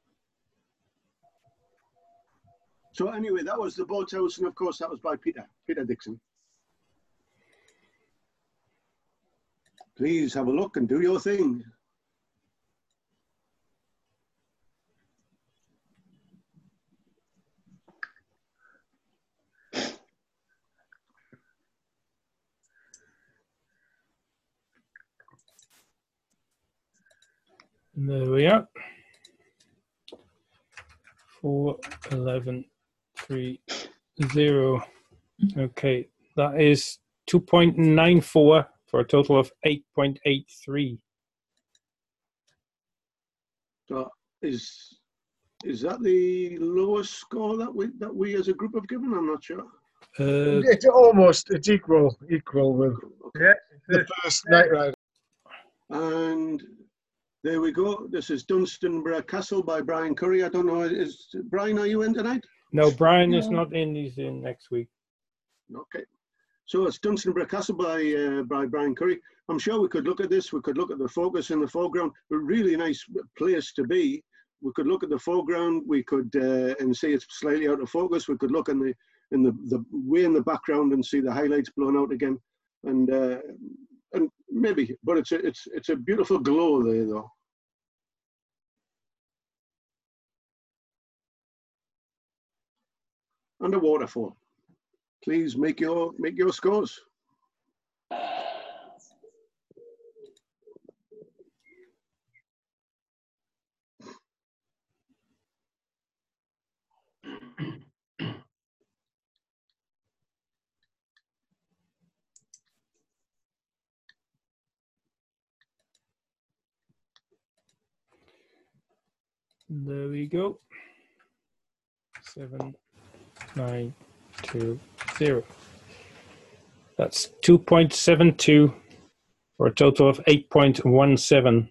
So anyway, that was the boathouse, and of course that was by Peter, Peter Dixon. Please have a look and do your thing. There we are. Four, eleven, three, zero. Okay, that is two point nine four for a total of eight point eight three. So is is that the lowest score that we that we as a group have given? I'm not sure. Uh, It's almost, it's equal, equal with Yeah. the first Night Rider. And there we go. This is Dunstanburgh Castle by Brian Curry. I don't know, is Brian, are you in tonight? no, Brian is No. not in. He's in next week. Okay. So it's Dunstanburgh Castle by uh, by Brian Curry. I'm sure we could look at this. We could look at the focus in the foreground. A really nice place to be. We could look at the foreground. We could uh, and see it's slightly out of focus. We could look in the in the, the way in the background and see the highlights blown out again. And uh, and maybe, but it's a it's it's a beautiful glow there though. And a waterfall. Please make your make your scores. There we go. Seven, nine, two, zero. That's two point seven two for a total of eight point one seven.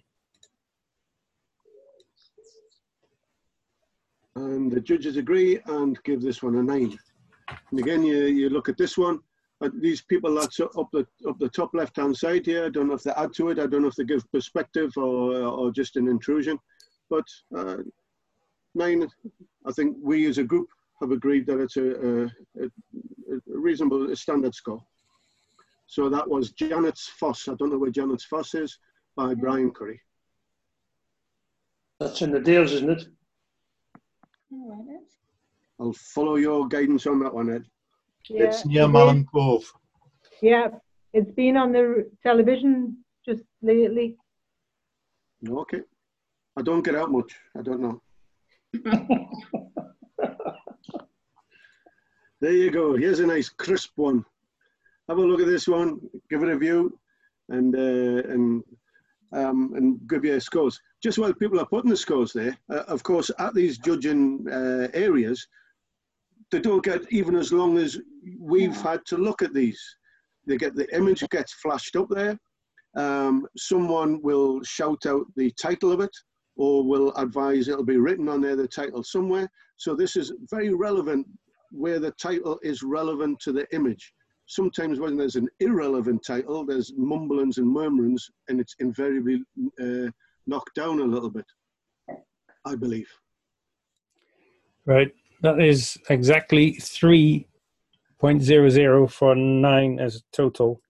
And the judges agree and give this one a nine. And again, you, you look at this one, uh, these people that's up the up the top left hand side here, I don't know if they add to it, I don't know if they give perspective or, or just an intrusion, but uh, nine, I think we as a group have agreed that it's a, a, a reasonable standard score. So that was Janet's Foss, I don't know where Janet's Foss is, by Brian Curry. That's in the Dales, isn't it? Oh, it is. I'll follow your guidance on that one, Ed. Yeah, It's near it is. Malin Cove. Yeah, it's been on the television just lately. Okay. I don't get out much. I don't know. There you go. Here's a nice crisp one. Have a look at this one. Give it a view, and uh, and um, and give you scores. Just while people are putting the scores there, uh, of course, at these judging uh, areas, they don't get even as long as we've had to look at these. They get the image gets flashed up there. Um, someone will shout out the title of it, or will advise it'll be written on there, the title somewhere. So this is very relevant where the title is relevant to the image. Sometimes when there's an irrelevant title, there's mumblings and murmurings, and it's invariably uh, knocked down a little bit, I believe. Right. That is exactly three point zero zero for nine as a total.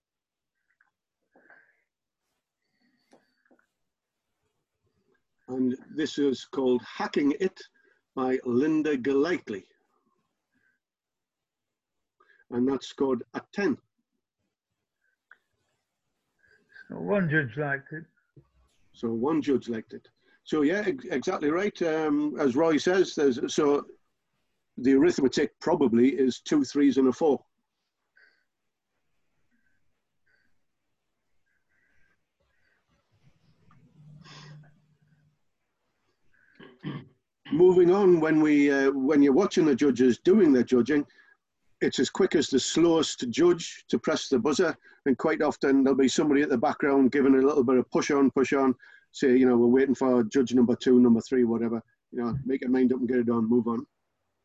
And this is called Hacking It by Linda Golightly. And that scored a ten. So one judge liked it. So one judge liked it. So yeah, ex exactly right. Um, as Roy says, there's so the arithmetic probably is two threes and a four. Moving on, when we uh, when you're watching the judges doing their judging, it's as quick as the slowest judge to press the buzzer, and quite often there'll be somebody at the background giving a little bit of push on, push on, say, you know, we're waiting for judge number two, number three, whatever. You know, make your mind up and get it done, move on.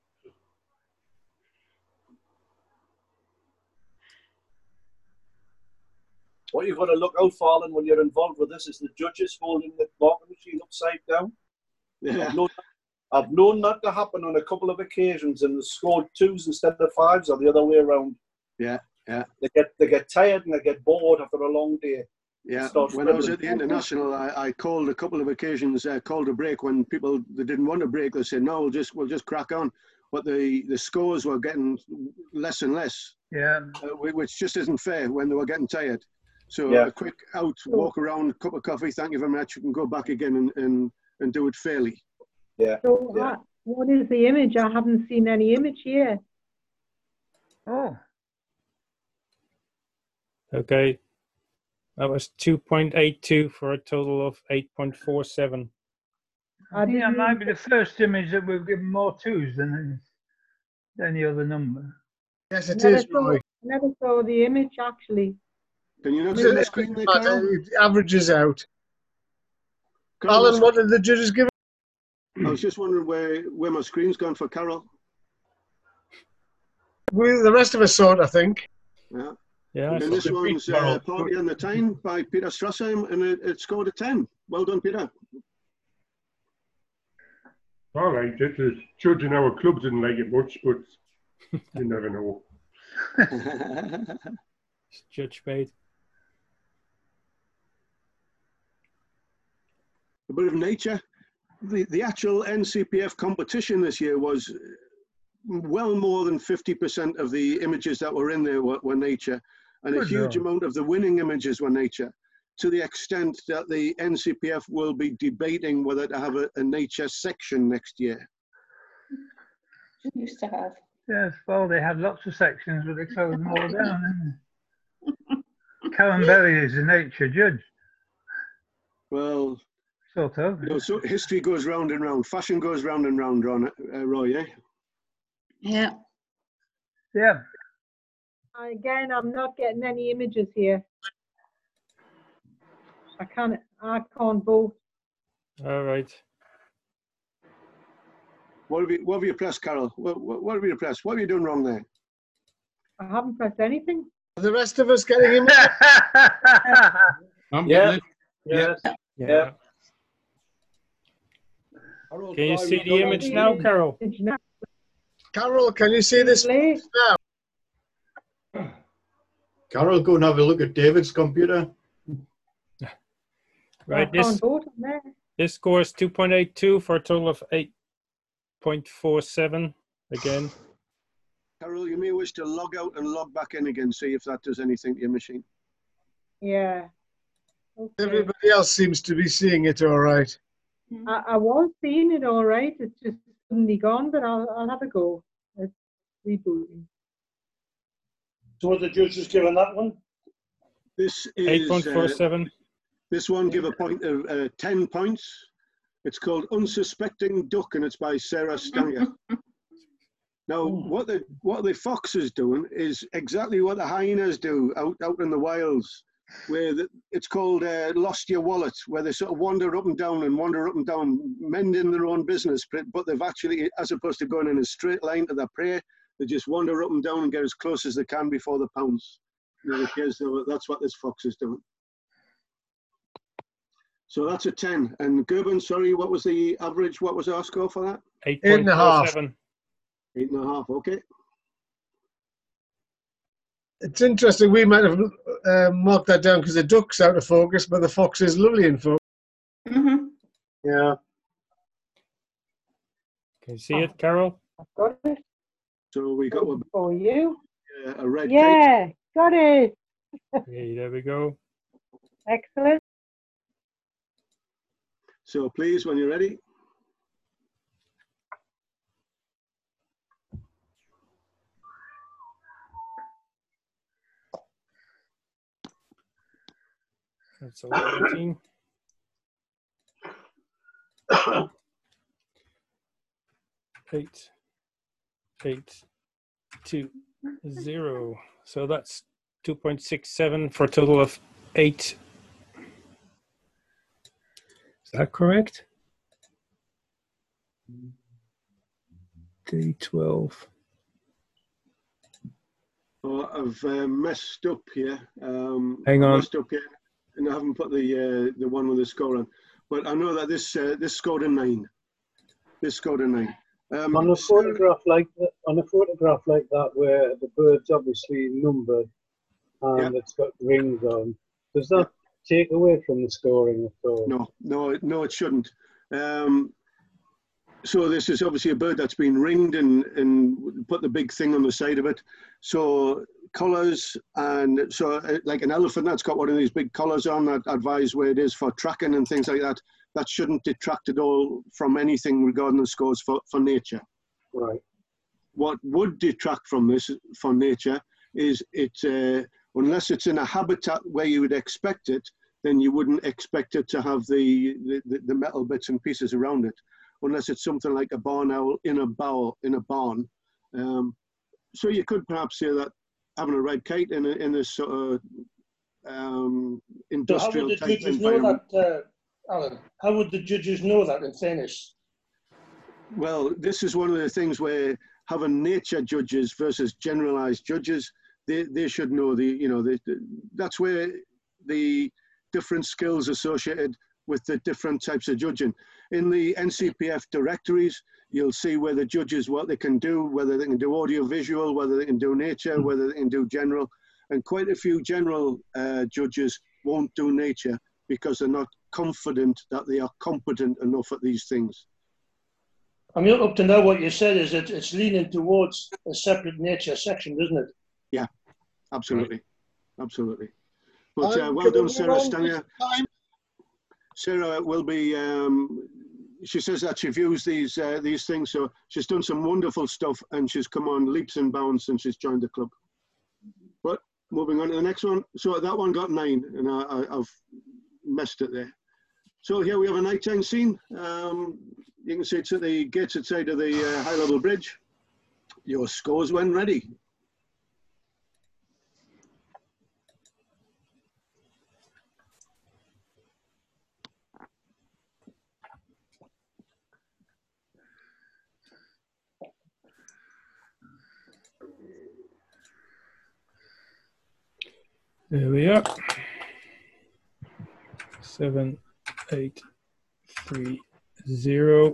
What you've got to look out for, Alan, when you're involved with this is the judges holding the marking machine upside down. Yeah. I've known, I've known that to happen on a couple of occasions, and they scored twos instead of fives, or the other way around. Yeah, yeah. They get they get tired and they get bored after a long day. Yeah, Start when I was at the scribbling. international, I, I called a couple of occasions. I uh, called a break when people they didn't want a break. They said, "No, we'll just we'll just crack on." But the the scores were getting less and less. Yeah. Uh, which just isn't fair when they were getting tired. So Yeah. a quick out, walk around, cup of coffee. Thank you very much. You can go back again and and, and do it fairly. Yeah. So Yeah. uh, what is the image? I haven't seen any image here. Oh. Okay. That was two point eight two for a total of eight point four seven. I think that might be the first image that we've given more twos than any other number. Yes, it Never is, saw, Roy. never saw the image actually. Can you not see the screen there, Carol? It averages out. Alan, what did the judges give? I was just wondering where where my screen's gone for Carol. We, the rest of us saw it, I think. Yeah. Yeah. And this one's uh, Party on the Tyne by Peter Strassheim, and it, it scored a ten. Well done, Peter. I liked it. The judge in our club didn't like it much, but you never know. Judge Spade. A bit of nature. The, the actual N C P F competition this year was well more than fifty percent of the images that were in there were, were nature, and a Good huge job. amount of the winning images were nature, to the extent that the N C P F will be debating whether to have a, a nature section next year. Used to have. Yes, well, they had lots of sections, but they closed them all down, didn't they? Karen Berry is a nature judge, Well, sort of. you know, so history goes round and round, fashion goes round and round, Ron, uh, Roy, eh? Yeah. Yeah. Again, I'm not getting any images here. I can't. I can't vote. All right. What have you, what have you pressed, Carol? What, what, what have you pressed? What have you done wrong there? I haven't pressed anything. Are the rest of us getting him? I'm Yeah. getting it. Yeah. Yeah. Can you see the image now, Carol? Carol, can you see this now? Carol, go and have a look at David's computer. Right. I This can't vote on there. this score is two point eight two for a total of eight point four seven again. Carol, you may wish to log out and log back in again, see if that does anything to your machine. Yeah. Okay. Everybody else seems to be seeing it all right. I, I was seeing it all right. It's just suddenly gone, but I'll, I'll have a go. It's, rebooting. So what the judge has given that one? This is eight point four seven. Uh, this one give a point of uh, ten points. It's called Unsuspecting Duck, and it's by Sarah Stanger. Now, what the what the fox is doing is exactly what the hyenas do out out in the wilds, where the, it's called uh, lost your wallet, where they sort of wander up and down and wander up and down, mending their own business, but, but they've actually, as opposed to going in a straight line to their prey, they just wander up and down and get as close as they can before they pounce. You know, because that's what this fox is doing. So that's a ten. And Gerben, sorry, what was the average? What was our score for that? Eight, Eight and a half. Eight and a half, okay. It's interesting. We might have uh, marked that down because the duck's out of focus, but the fox is lovely in focus. Mm-hmm. Yeah. Can you see it, Carol? I've got it. So we got one for you. Uh, a red Yeah, kite. got it. Okay, there we go. Excellent. So please, when you're ready. That's all. Eight, eight, two, zero. So that's two point six seven for a total of eight. Is that correct? Day twelve. Oh, I've uh, messed up here. Um, Hang on. I've messed up here, and I haven't put the uh, the one with the score on. But I know that this uh, this scored a nine. This scored a nine. Um, on a photograph like that, on a photograph like that, where the bird's obviously numbered and yeah. it's got rings on, does that yeah. take away from the scoring at all? No, no, no, it shouldn't. Um, so this is obviously a bird that's been ringed and and put the big thing on the side of it. So collars, and so uh, like an elephant that's got one of these big collars on that advise where it is for tracking and things like that. That shouldn't detract at all from anything regarding the scores for, for nature. Right. What would detract from this for nature is it, uh, unless it's in a habitat where you would expect it, then you wouldn't expect it to have the, the, the metal bits and pieces around it, unless it's something like a barn owl in a bowl, in a barn. Um, so you could perhaps say that having a red kite in a, in this sort of um, industrial so how would the type judges know environment. that, uh, Alan? How would the judges know that, in fairness? Well, this is one of the things where having nature judges versus generalized judges, they, they should know the, you know, the, the, that's where the different skills associated with the different types of judging. In the N C P F directories, you'll see where the judges, what they can do, whether they can do audio visual, whether they can do nature, whether they can do general. And quite a few general uh, judges won't do nature because they're not confident that they are competent enough at these things. I mean, up to now, what you said is that it's leaning towards a separate nature section, doesn't it? Yeah, absolutely. Right. Absolutely. But uh, Um, well can done, we Sarah move on Stanger. this time? Sarah will be, um, she says that she views these, uh, these things, so she's done some wonderful stuff and she's come on leaps and bounds since she's joined the club. But moving on to the next one. So that one got nine and I, I, I've messed it there. So here we have a nighttime scene. Um, you can see it's at the gates outside of the uh, high level bridge. Your scores when ready. There we are. Seven, eight, three, zero.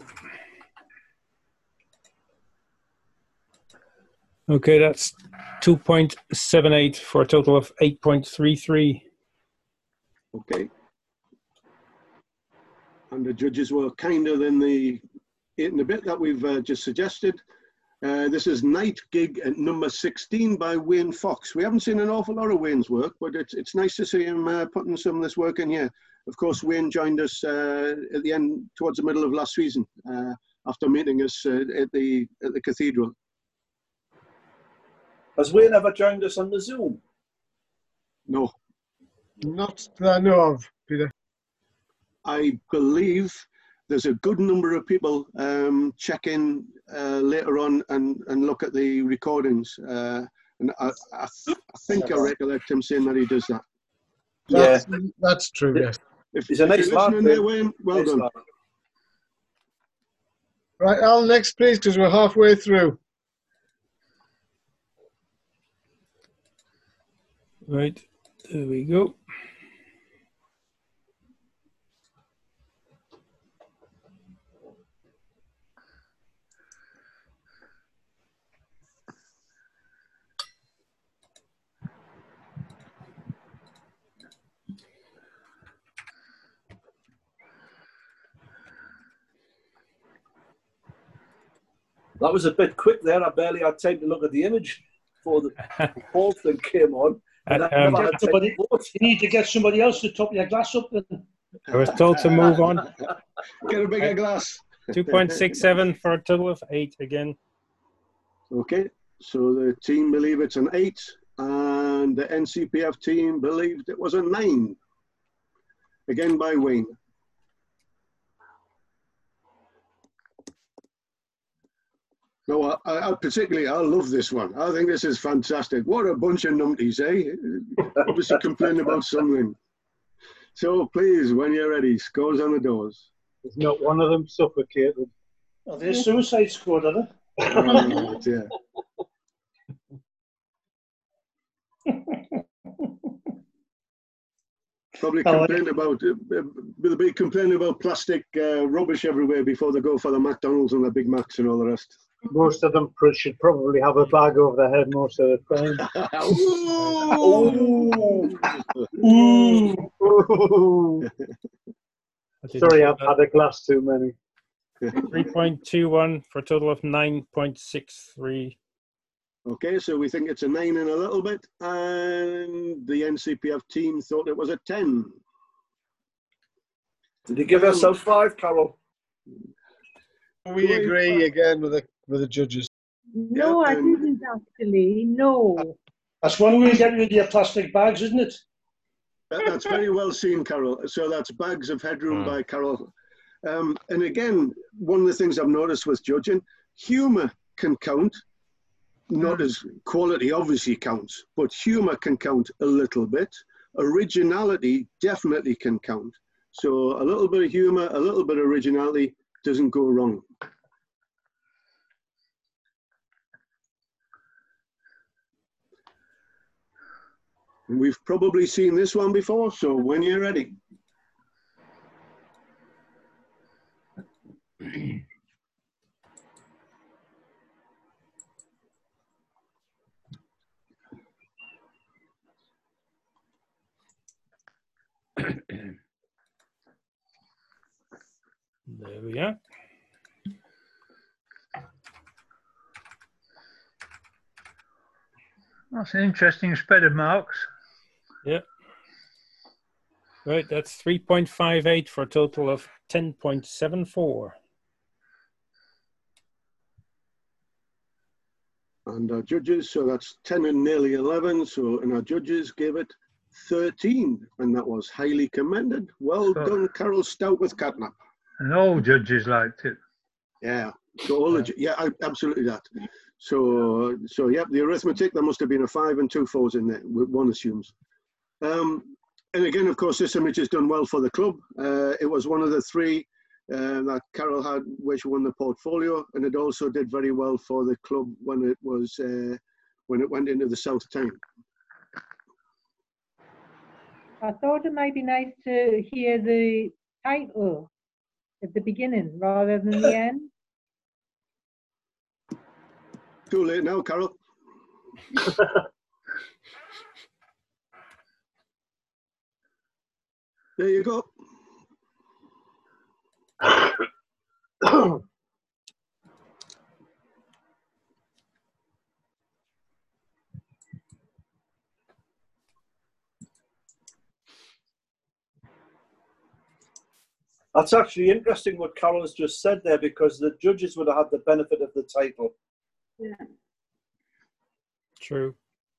Okay, that's two point seven eight for a total of eight point three three. Okay. And the judges were kinder than the eight and a bit that we've uh, just suggested. Uh, this is Night Gig at number sixteen by Wayne Fox. We haven't seen an awful lot of Wayne's work, but it's, it's nice to see him uh, putting some of this work in here. Of course, Wayne joined us uh, at the end, towards the middle of last season, uh, after meeting us uh, at the at the cathedral. Has Wayne ever joined us on the Zoom? No. Not that I know of, Peter. I believe there's a good number of people um, check in uh, later on and, and look at the recordings. Uh, and I, I, th I think I recollect him saying that he does that. That's, yeah. That's true, yes. If, He's a if nice you're lad, listening there, Wayne, well nice done. lad. Right, Al, next please, because we're halfway through. Right, there we go. That was a bit quick there. I barely had time to look at the image before the whole thing came on. And I Um, never had time Somebody, to vote. you need to get somebody else to top your glass up. Then. I was told to move on. Get a bigger glass. two point six seven for a total of eight again. Okay, so the team believe it's an eight, and the N C P F team believed it was a nine. Again by Wayne. No, I, I particularly, I love this one. I think this is fantastic. What a bunch of numpties, eh? Obviously complaining about something. So please, when you're ready, scores on the doors. There's not one of them suffocated. Are they Suicide Squad, are they? Right, yeah. Probably complain about, uh, they'll be complaining about plastic uh, rubbish everywhere before they go for the McDonald's and the Big Macs and all the rest. Most of them pr- should probably have a bag over their head most of the time. Ooh. Ooh. Sorry, I've had a glass too many. three point two one for a total of nine point six three. Okay, so we think it's a nine in a little bit, and the N C P F team thought it was a ten. Did you give Um, yourself five, Carol? We agree again with the with the judges. No, I didn't actually. No. That's one way to get rid of your plastic bags, isn't it? That, that's very well seen, Carol. So that's Bags of Headroom Mm. by Carol. Um, and again, one of the things I've noticed with judging, humour can count. Not as quality obviously counts, but humour can count a little bit. Originality definitely can count. So a little bit of humour, a little bit of originality doesn't go wrong. And we've probably seen this one before, so when you're ready. There we are. That's an interesting spread of marks. Yeah. Right, that's three point five eight for a total of ten point seven four. And our judges, so that's ten and nearly eleven. So, and our judges gave it thirteen, and that was highly commended. Well So- done, Carol Stout with Catnap. And all judges liked it. Yeah, so all the, ju- yeah, I- absolutely that. So, so yeah, the arithmetic, there must have been a five and two fours in there, one assumes. Um, and again, of course, this image has done well for the club. Uh, it was one of the three uh, that Carol had, which won the portfolio, and it also did very well for the club when it was uh, when it went into the South Town. I thought it might be nice to hear the title at the beginning rather than the end. Too late now, Carol. There you go. That's actually interesting what Carol has just said there, because the judges would have had the benefit of the title. Yeah. True.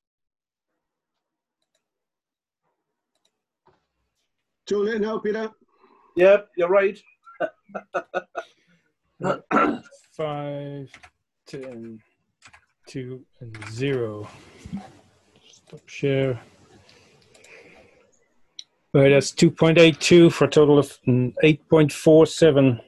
Too late now, Peter. Yep, you're right. Five, ten, two, and zero. Stop share. Right, that's two point eight two for a total of eight point four seven.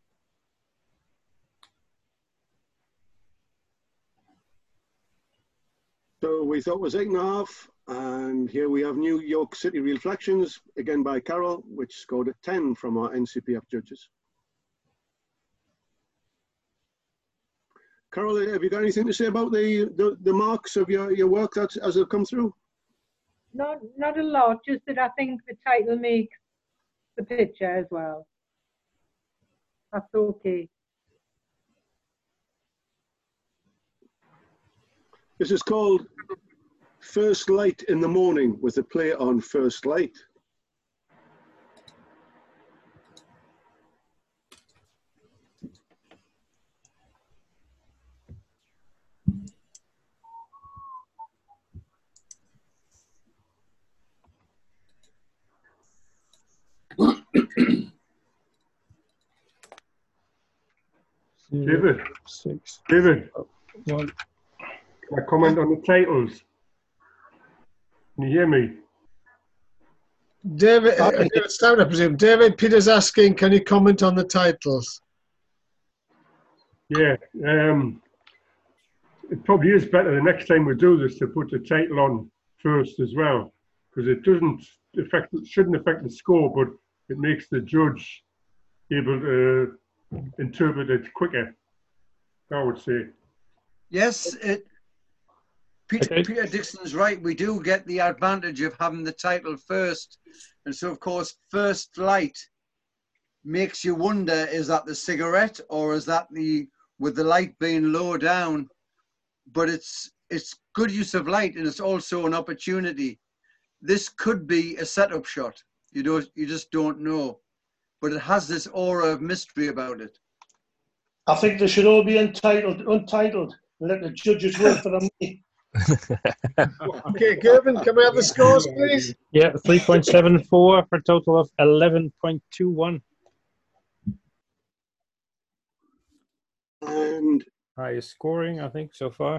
So we thought it was eight and a half, and here we have New York City Reflections, again by Carol, which scored a ten from our N C P F judges. Carol, have you got anything to say about the, the, the marks of your, your work that, as they've come through? Not, not a lot, just that I think the title makes the picture as well. That's okay. This is called First Light in the Morning, with a play on First Light. David, six, David, one. Can I comment on the titles? Can you hear me? David, uh, it's time, I presume. David Peter's asking, can you comment on the titles? Yeah, um, it probably is better the next time we do this to put the title on first as well, because it doesn't affect, it shouldn't affect the score, but it makes the judge able to interpret it quicker, I would say. Yes, it, Peter, Okay. Peter Dixon's right. We do get the advantage of having the title first. And so, of course, First Light makes you wonder, is that the cigarette or is that the, with the light being low down? But it's, it's good use of light, and it's also an opportunity. This could be a setup shot. You don't, you just don't know. But it has this aura of mystery about it. I think they should all be entitled, untitled, and let the judges work for them. Okay, Gervin, can we have the scores, please? Yeah, three point seven four for a total of eleven point two one. And highest scoring, I think, so far.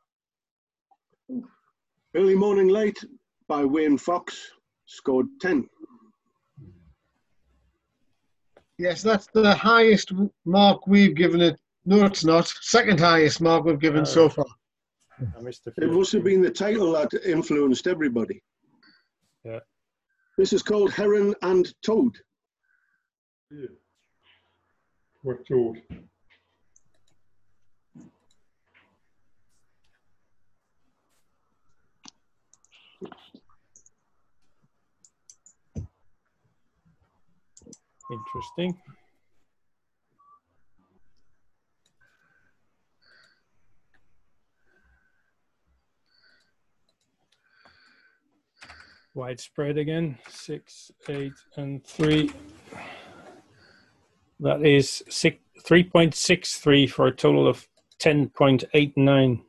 Early Morning Light by Wayne Fox scored ten. Yes, that's the highest mark we've given it. No, it's not. Second highest mark we've given Oh. so far. I missed the It must have been the title that influenced everybody. Yeah. This is called Heron and Toad. Yeah. What toad? Interesting. Widespread again, six, eight, and three. That is six, three point six three for a total of ten point eight nine.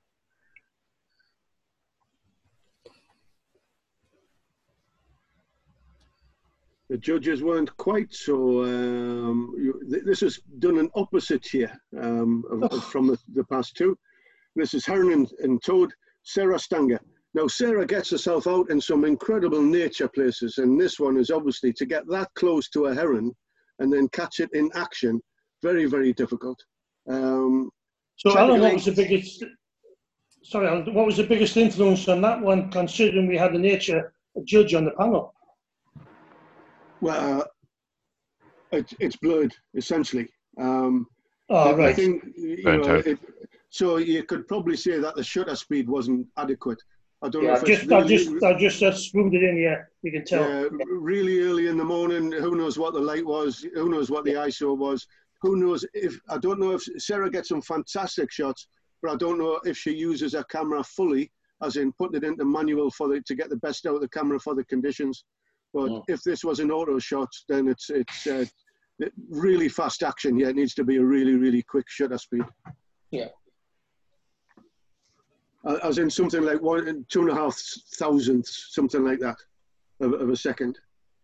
The judges weren't quite so. Um, you, th this is done an opposite here um, of, of from the, the past two. This is Heron and, and Toad, Sarah Stanger. Now, Sarah gets herself out in some incredible nature places, and this one is obviously to get that close to a heron and then catch it in action. Very, very difficult. Um, So, Alan, what was the biggest? Sorry, Alan, what was the biggest influence on that one, considering we had the nature judge on the panel? Well, it, it's blurred essentially. Um, Oh, I right. think, you Burnt know, out. it, so you could probably say that the shutter speed wasn't adequate. I don't Yeah, know if I've it's just, I've really, just, I've just uh, swooped it in. Yeah, you can tell. yeah, really early in the morning. Who knows what the light was? Who knows what the I S O was? Who knows if I don't know if Sarah gets some fantastic shots, but I don't know if she uses her camera fully, as in putting it into manual for the, to get the best out of the camera for the conditions. But Mm. if this was an auto shot, then it's it's uh, really fast action. Yeah, it needs to be a really really quick shutter speed. Yeah. Uh, As in something like one, two and a half thousandths, something like that, of, of a second.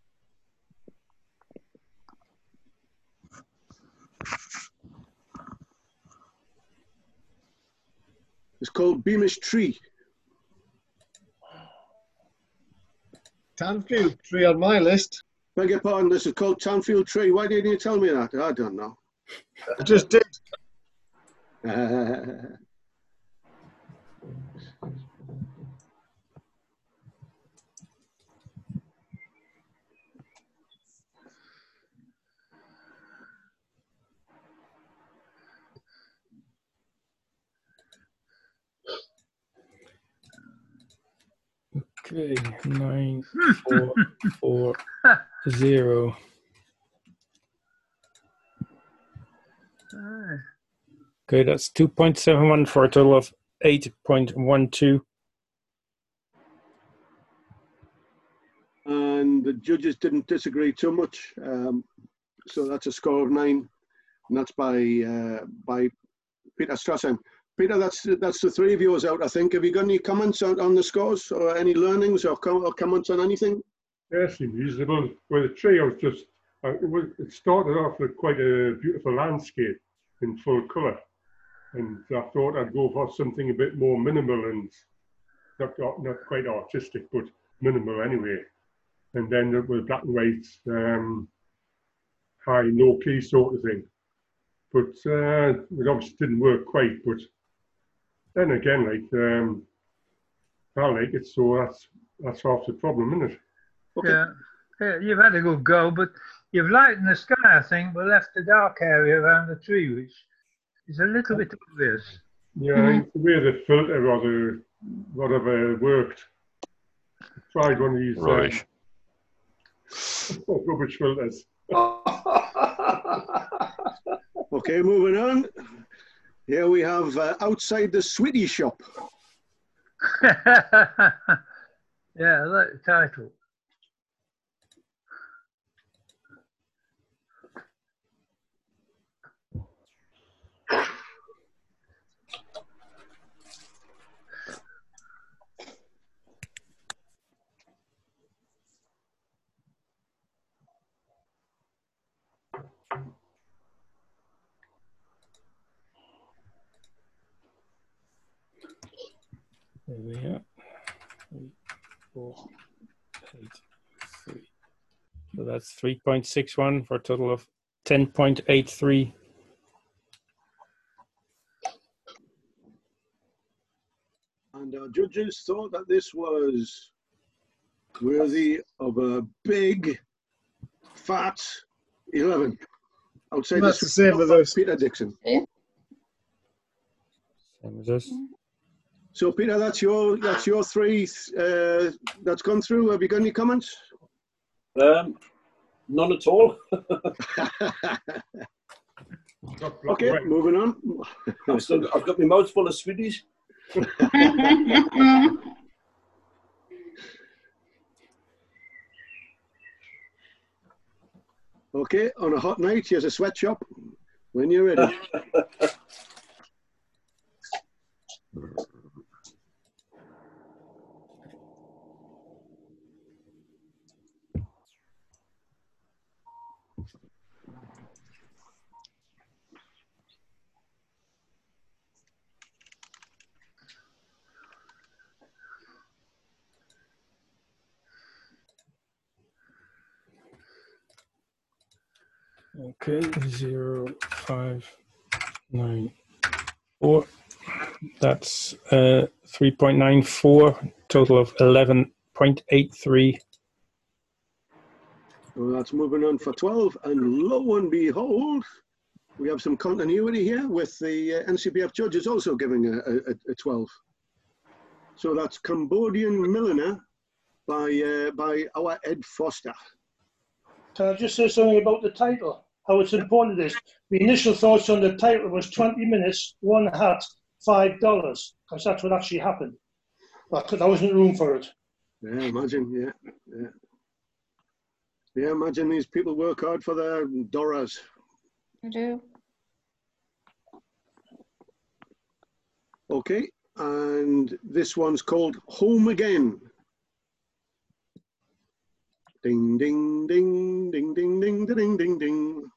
It's called Beamish Tree. Tanfield Tree on my list. Beg your pardon, this is called Tanfield Tree. Why didn't you tell me that? I don't know. I just did. Uh, Okay, nine, four, four, zero. Okay, that's two point seven one for a total of eight point one two. and the judges didn't disagree too much. Um, so that's a score of nine, and that's by uh, by Peter Strassheim. Peter, that's that's the three of yours out, I think. Have you got any comments on, on the scores, or any learnings, or, com or comments on anything? Yeah, it seemed reasonable. Well, the tree was just, uh, it, was, it started off with quite a beautiful landscape in full colour. And I thought I'd go for something a bit more minimal and not, not quite artistic, but minimal anyway. And then it was black and white, um, high, low key sort of thing. But uh, it obviously didn't work quite. But then again, like, um, I like it, so that's, that's half the problem, isn't it? Okay. Yeah. Yeah, you've had a good go, but you've lightened the sky, I think, but left the dark area around the tree, which is a little bit obvious. Yeah, I think the way the filter or the whatever worked. I tried one of these Rubbish. um, rubbish filters. Okay, moving on. Here we have uh, Outside the Sweetie Shop. Yeah, I like the title. There we are. Three, four, eight, three. So that's three point six one for a total of ten point eight three. And our judges thought that this was worthy of a big, fat eleven. Outside That's the the same with us. Peter Dixon. Same as us. So Peter, that's your that's your three uh, that's gone through. Have you got any comments? Um, none at all. Okay, moving on. I've, still, I've got my mouth full of sweeties. Okay, on a hot night, here's a sweatshop. When you're ready. Okay, zero, five, nine, four. That's uh, three point nine four, total of eleven point eight three. Well, that's moving on for twelve, and lo and behold, we have some continuity here with the uh, N C P F judges also giving a, a, a twelve. So that's Cambodian Milliner by uh, by our Ed Foster. Can I just say something about the title? How it's important it is. The initial thoughts on the title was twenty minutes, one hat, five dollars, because that's what actually happened. But there wasn't room for it. Yeah, imagine, yeah, yeah. Yeah, imagine these people work hard for their dollars. I do. Okay, And this one's called Home Again. Ding, ding, ding, ding, ding, ding, ding, ding, ding.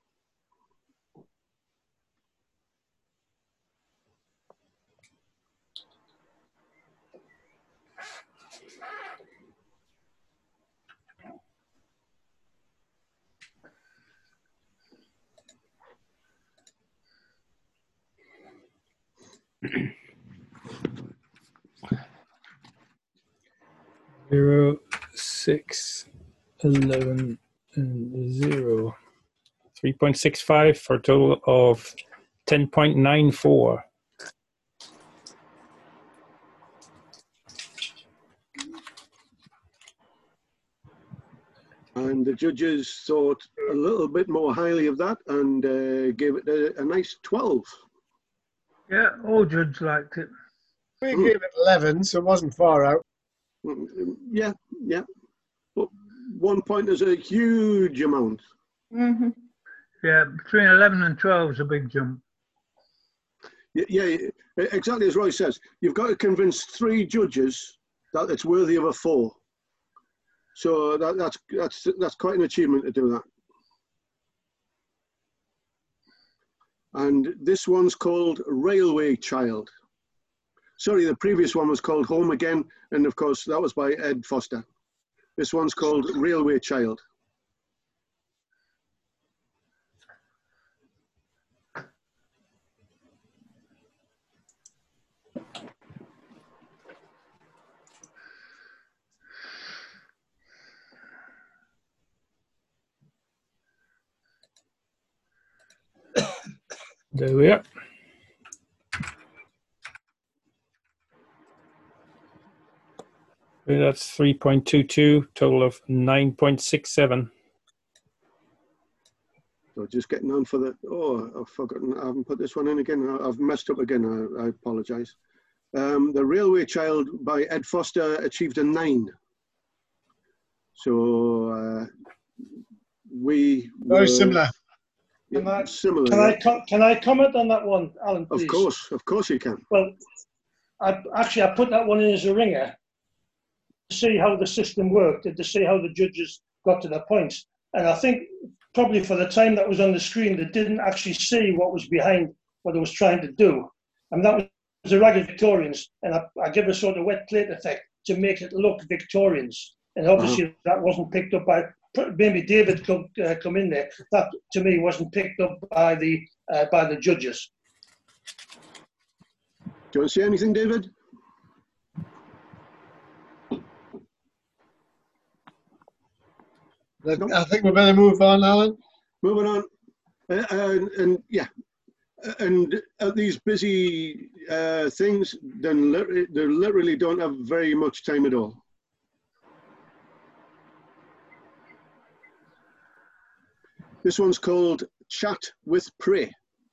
Zero, six, eleven, and zero. three point six five for a total of ten point nine four. And the judges thought a little bit more highly of that and uh, gave it a, a nice twelve. Yeah, all judges liked it. We gave it eleven, so it wasn't far out. Yeah, yeah. But one point is a huge amount. Mm-hmm. Yeah, between eleven and twelve is a big jump. Yeah, yeah, exactly as Roy says. You've got to convince three judges that it's worthy of a four. So that, that's that's that's quite an achievement to do that. And this one's called Railway Child. Sorry, the previous one was called Home Again, and of course that was by Ed Foster. This one's called Railway Child. There we are. That's three point two two, total of nine point six seven. So just getting on for the, oh, I've forgotten, I haven't put this one in again. I've messed up again, I, I apologize. Um, the Railway Child by Ed Foster achieved a nine. So uh, we Very were, similar. Yeah, Can I, similar. can, yeah. I com- can I comment on that one, Alan, please? Of course, of course you can. Well, I, actually, I put that one in as a ringer to see how the system worked and to see how the judges got to their points. And I think probably for the time that was on the screen, they didn't actually see what was behind what they was trying to do. And that was the Ragged Victorians. And I, I give a sort of wet plate effect to make it look Victorians. And obviously uh-huh. that wasn't picked up by, maybe David come, uh, come in there. That to me wasn't picked up by the, uh, by the judges. Do you want to say anything, David? I think we better move on, Alan. Moving on. Uh, and, and yeah, and at these busy uh, things, then literally, they literally don't have very much time at all. This one's called Chat with Prey.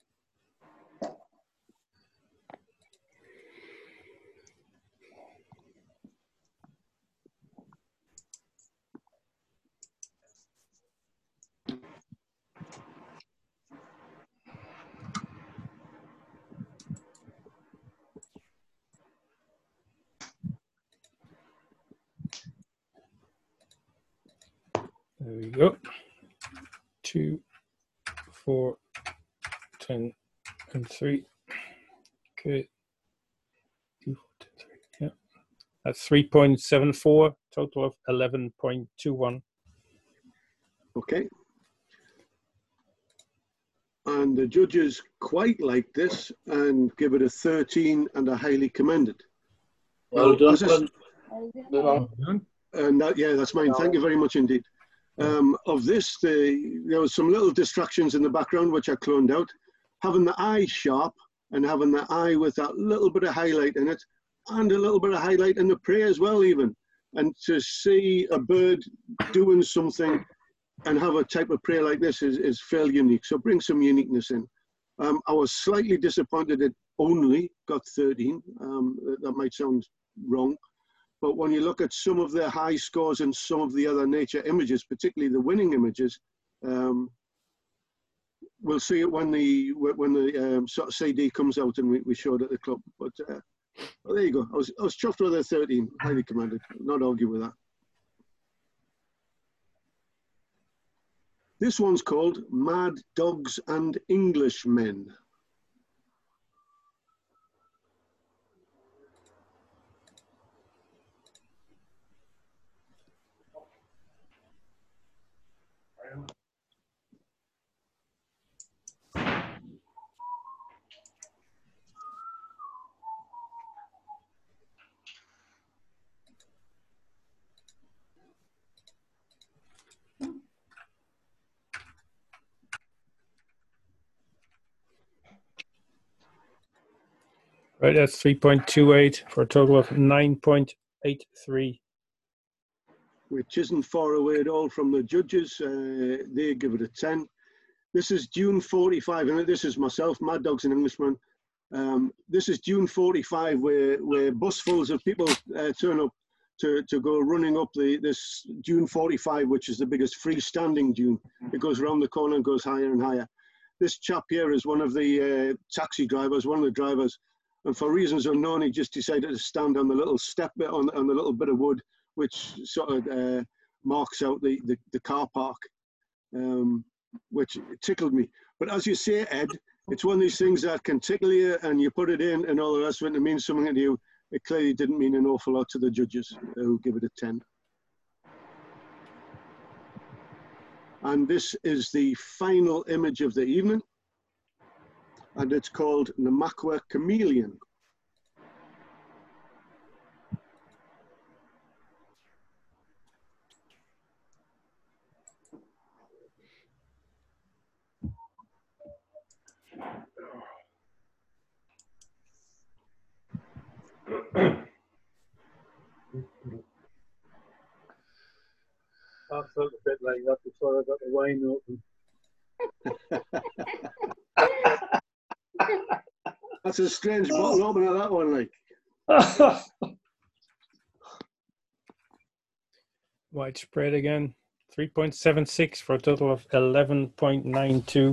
There we go. Two, four, ten, and three. Okay. Two, four, ten, three. Yeah. That's three point seven four, total of eleven point two one. Okay. And the judges quite like this and give it a thirteen and a highly commended. Well done. Well done. And that, yeah, that's mine. Thank you very much indeed. Um, of this, the, there was some little distractions in the background which I cloned out. Having the eye sharp and having the eye with that little bit of highlight in it and a little bit of highlight in the prey as well even. And to see a bird doing something and have a type of prey like this is, is fairly unique. So bring some uniqueness in. Um, I was slightly disappointed it only got thirteen. Um, that might sound wrong. But when you look at some of the high scores and some of the other nature images, particularly the winning images, um, we'll see it when the when the um, sort of C D comes out and we, we show it at the club. But uh, Well, there you go. I was, I was chuffed with a thirteen. Highly commended. Not argue with that. This one's called Mad Dogs and Englishmen. Right, that's three point two eight for a total of nine point eight three. Which isn't far away at all from the judges. Uh, they give it a ten. This is June forty-five, and this is myself, Mad Dogs and Englishmen. Um, this is June forty-five, where where busfuls of people uh, turn up to, to go running up the this June forty-five, which is the biggest freestanding dune. It goes around the corner and goes higher and higher. This chap here is one of the uh, taxi drivers, one of the drivers, and for reasons unknown, he just decided to stand on the little step bit, on, on the little bit of wood, which sort of uh, marks out the, the, the car park, um, which tickled me. But as you say, Ed, it's one of these things that can tickle you, and you put it in and all the rest of it, and it means something to you. It clearly didn't mean an awful lot to the judges, uh, who give it a ten. And this is the final image of the evening, and it's called Namakwa Chameleon. I felt a bit like that before I got the wine open. That's a strange bottle opener, that one, like. Widespread again, three point seven six for a total of eleven point nine two.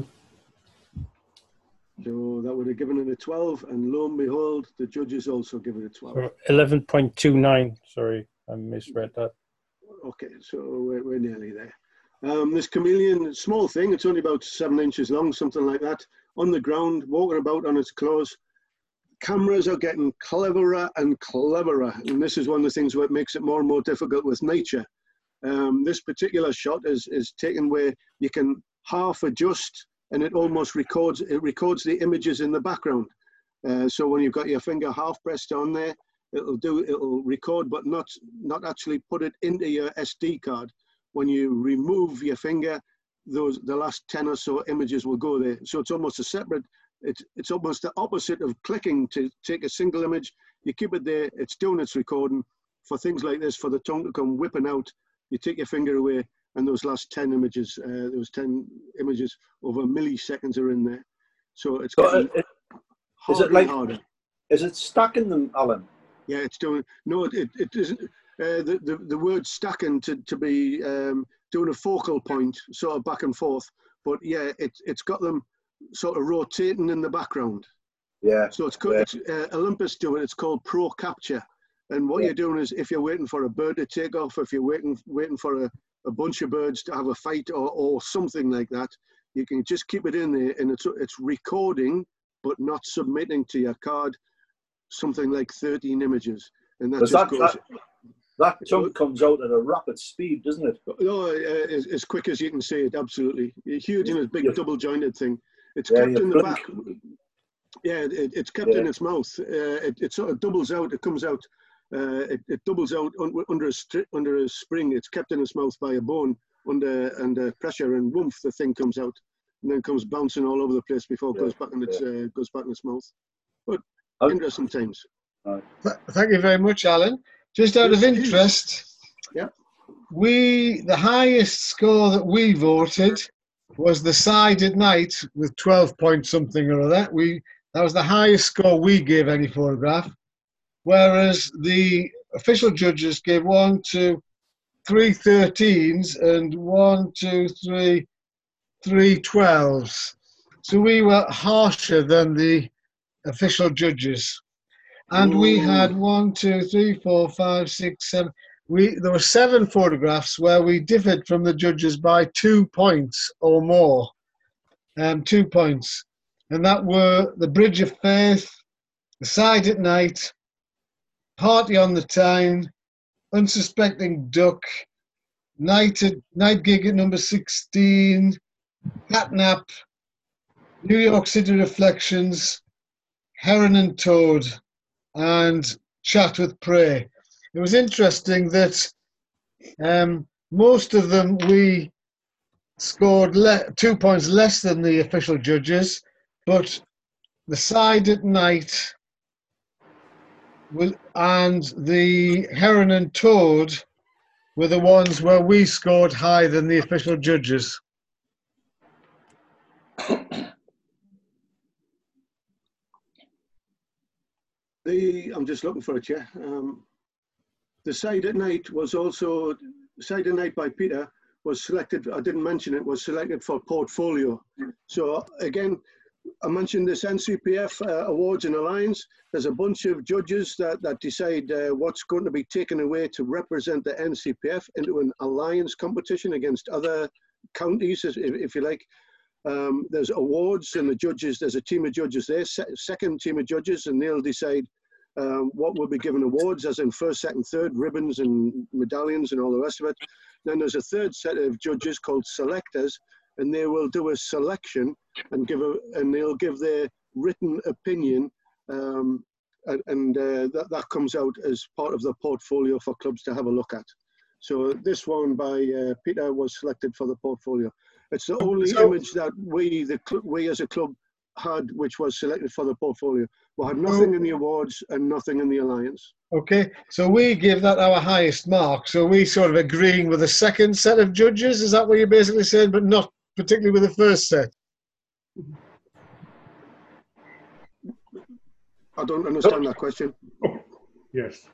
So that would have given it a twelve, and lo and behold, the judges also give it a twelve. So eleven point two nine, sorry, I misread that. Okay, so we're, we're nearly there. Um, this chameleon, small thing, it's only about seven inches long, something like that, on the ground, walking about on its claws. Cameras are getting cleverer and cleverer, and this is one of the things where it makes it more and more difficult with nature. Um, this particular shot is, is taken where you can half adjust, and it almost records, it records the images in the background. Uh, so when you've got your finger half pressed on there, it'll do, it'll record, but not, not actually put it into your S D card. When you remove your finger, those, the last ten or so images will go there. So it's almost a separate, it's, it's almost the opposite of clicking to take a single image. You keep it there, it's doing its recording. For things like this, for the tongue to come whipping out, you take your finger away, and those last ten images, uh, those ten images over milliseconds are in there. So it's So getting it, harder is it like, and harder. is it stacking them, Alan? Yeah, it's doing, no, it, it, it isn't, uh, the, the, the word stacking to, to be um, doing a focal point, sort of back and forth, but yeah, it, it's got them sort of rotating in the background. Yeah. So it's called, yeah. it's, uh, Olympus do it, it's called Pro Capture. And what Yeah. you're doing is, if you're waiting for a bird to take off, if you're waiting, waiting for a, a bunch of birds to have a fight or, or something like that, you can just keep it in there, and it's, it's recording, but not submitting to your card something like thirteen images, and that Because just that, goes. that, that chunk comes out at a rapid speed, doesn't it? No, uh, as, as quick as you can see it, absolutely. Huge and a big Yeah. double jointed thing. It's Yeah, kept you in the blink. back. Yeah, it, it's kept in Yeah. its mouth. Uh, it, it sort of doubles out. It comes out. Uh, it, it doubles out un, under a stri under a spring. It's kept in its mouth by a bone under under pressure, and woof, the thing comes out, and then comes bouncing all over the place before it Yeah, goes back in its yeah. uh, goes back in its mouth. But I'll- interesting times. Right. Th- Thank you very much, Alan. Just out of Yes, please. interest, Yeah. we the highest score that we voted was the side at night with twelve point something or other. We that was the highest score we gave any photograph, whereas the official judges gave one, two, three thirteens and one, two, three, three twelves. So we were harsher than the official judges. and we had one, two, three, four, five, six, seven. We there were seven photographs where we differed from the judges by two points or more. Um, two points, and that were the Bridge of Faith, The Side at Night, Party on the Tyne, Unsuspecting Duck, Night at Night Gig at number sixteen, Catnap, New York City Reflections, Heron and Toad, and Chat with Prey. It was interesting that um, most of them we scored le- two points less than the official judges, but The Side at Night will, and the Heron and Toad were the ones where we scored higher than the official judges. The, I'm just looking for it, yeah. Um, the Side at Night was also, Side at Night by Peter was selected, I didn't mention it, was selected for portfolio. So again, I mentioned this N C P F uh, Awards and Alliance. There's a bunch of judges that, that decide uh, what's going to be taken away to represent the N C P F into an alliance competition against other counties, if, if you like. Um, there's awards and the judges, there's a team of judges there, se second team of judges, and they'll decide um, what will be given awards, as in first, second, third, ribbons and medallions and all the rest of it. Then there's a third set of judges called selectors, and they will do a selection and give a, and they'll give their written opinion, um, and, and uh, that, that comes out as part of the portfolio for clubs to have a look at. So this one by uh, Peter was selected for the portfolio. It's the only So- image that we, the cl- we as a club, had which was selected for the portfolio. We had nothing in the awards and nothing in the alliance. Okay, so we give that our highest mark. So we sort of agreeing with the second set of judges. Is that what you're basically saying, but not particularly with the first set? I don't understand that question. Yes.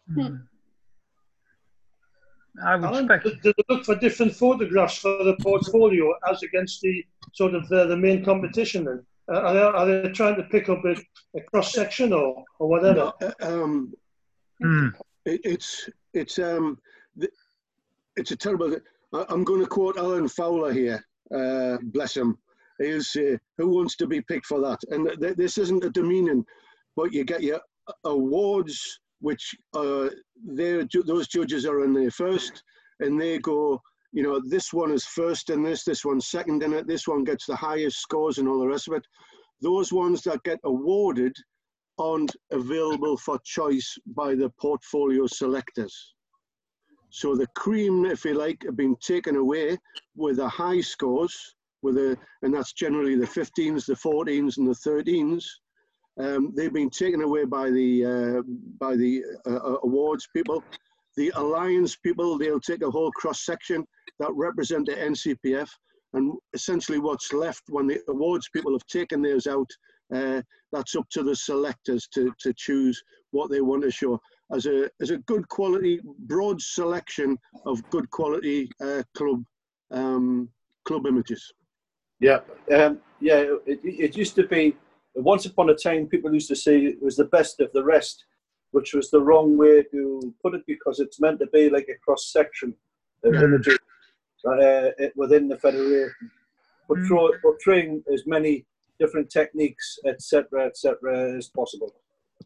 I would Alan, expect. did they look for different photographs for the portfolio as against the sort of the, the main competition then? Uh, are, they, are they trying to pick up a, a cross section or, or whatever? No, uh, um, Hmm. it, it's it's um the, it's a terrible. I, I'm going to quote Alan Fowler here. Uh, bless him. Is uh, who wants to be picked for that? And th this isn't a demeaning, but you get your awards, which uh, they're, those judges are in there first, and they go, you know, this one is first in this, this one's second in it, this one gets the highest scores and all the rest of it. Those ones that get awarded aren't available for choice by the portfolio selectors. So the cream, if you like, have been taken away with the high scores, with a, and that's generally the fifteens, the fourteens, and the thirteens. Um, they've been taken away by the uh, by the uh, awards people. The alliance people, they'll take a whole cross section that represent the N C P F, and essentially what's left when the awards people have taken theirs out, uh, that's up to the selectors to to choose what they want to show as a as a good quality, broad selection of good quality uh, club um, club images. Yeah, um, yeah. It, it used to be, once upon a time, people used to say it was the best of the rest, which was the wrong way to put it, because it's meant to be like a cross section of images uh, within the federation, Portray, portraying as many different techniques, et cetera, et cetera, as possible.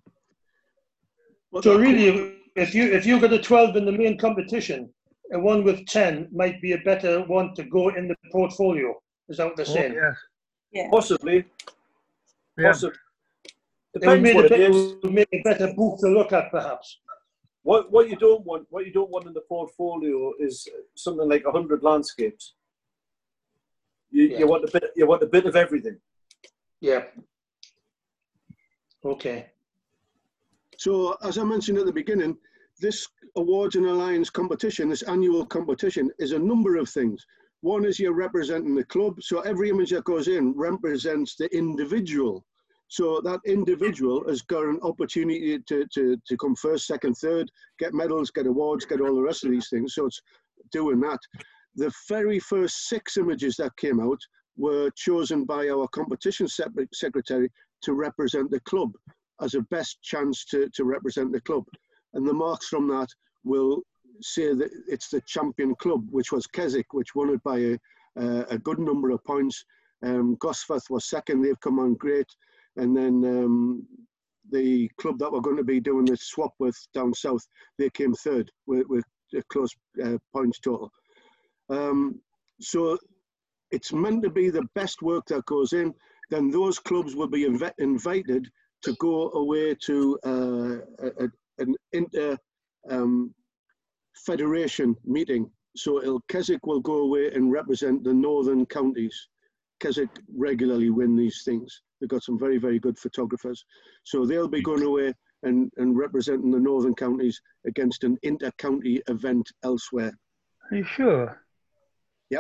So really, if you if you got a twelve in the main competition, a one with ten might be a better one to go in the portfolio. Is that what they're saying? yes. Yeah. Possibly. Yeah. Possibly. It would Depends make what a it bit- is. would make a better book to look at, perhaps. What what you don't want, what you don't want in the portfolio is something like a hundred landscapes. You Yeah. you want a bit you want a bit of everything. Yeah. Okay. So, as I mentioned at the beginning, this Awards and Alliance competition, this annual competition, is a number of things. One is you're representing the club, so every image that goes in represents the individual. So that individual has got an opportunity to, to, to come first, second, third, get medals, get awards, get all the rest of these things. So it's doing that. The very first six images that came out were chosen by our competition secretary to represent the club. as a best chance to, to represent the club. And the marks from that will say that it's the champion club, which was Keswick, which won it by a, uh, a good number of points. Um, Gosforth was second, they've come on great. And then um, the club that we're going to be doing the swap with down south, they came third with, with a close uh, points total. Um, so it's meant to be the best work that goes in. Then those clubs will be inv invited to go away to uh, a, an inter um, federation meeting. So it'll, Keswick will go away and represent the northern counties. Keswick regularly win these things. They've got some very, very good photographers. So they'll be going away and, and representing the northern counties against an inter-county event elsewhere. Are you sure? Yep.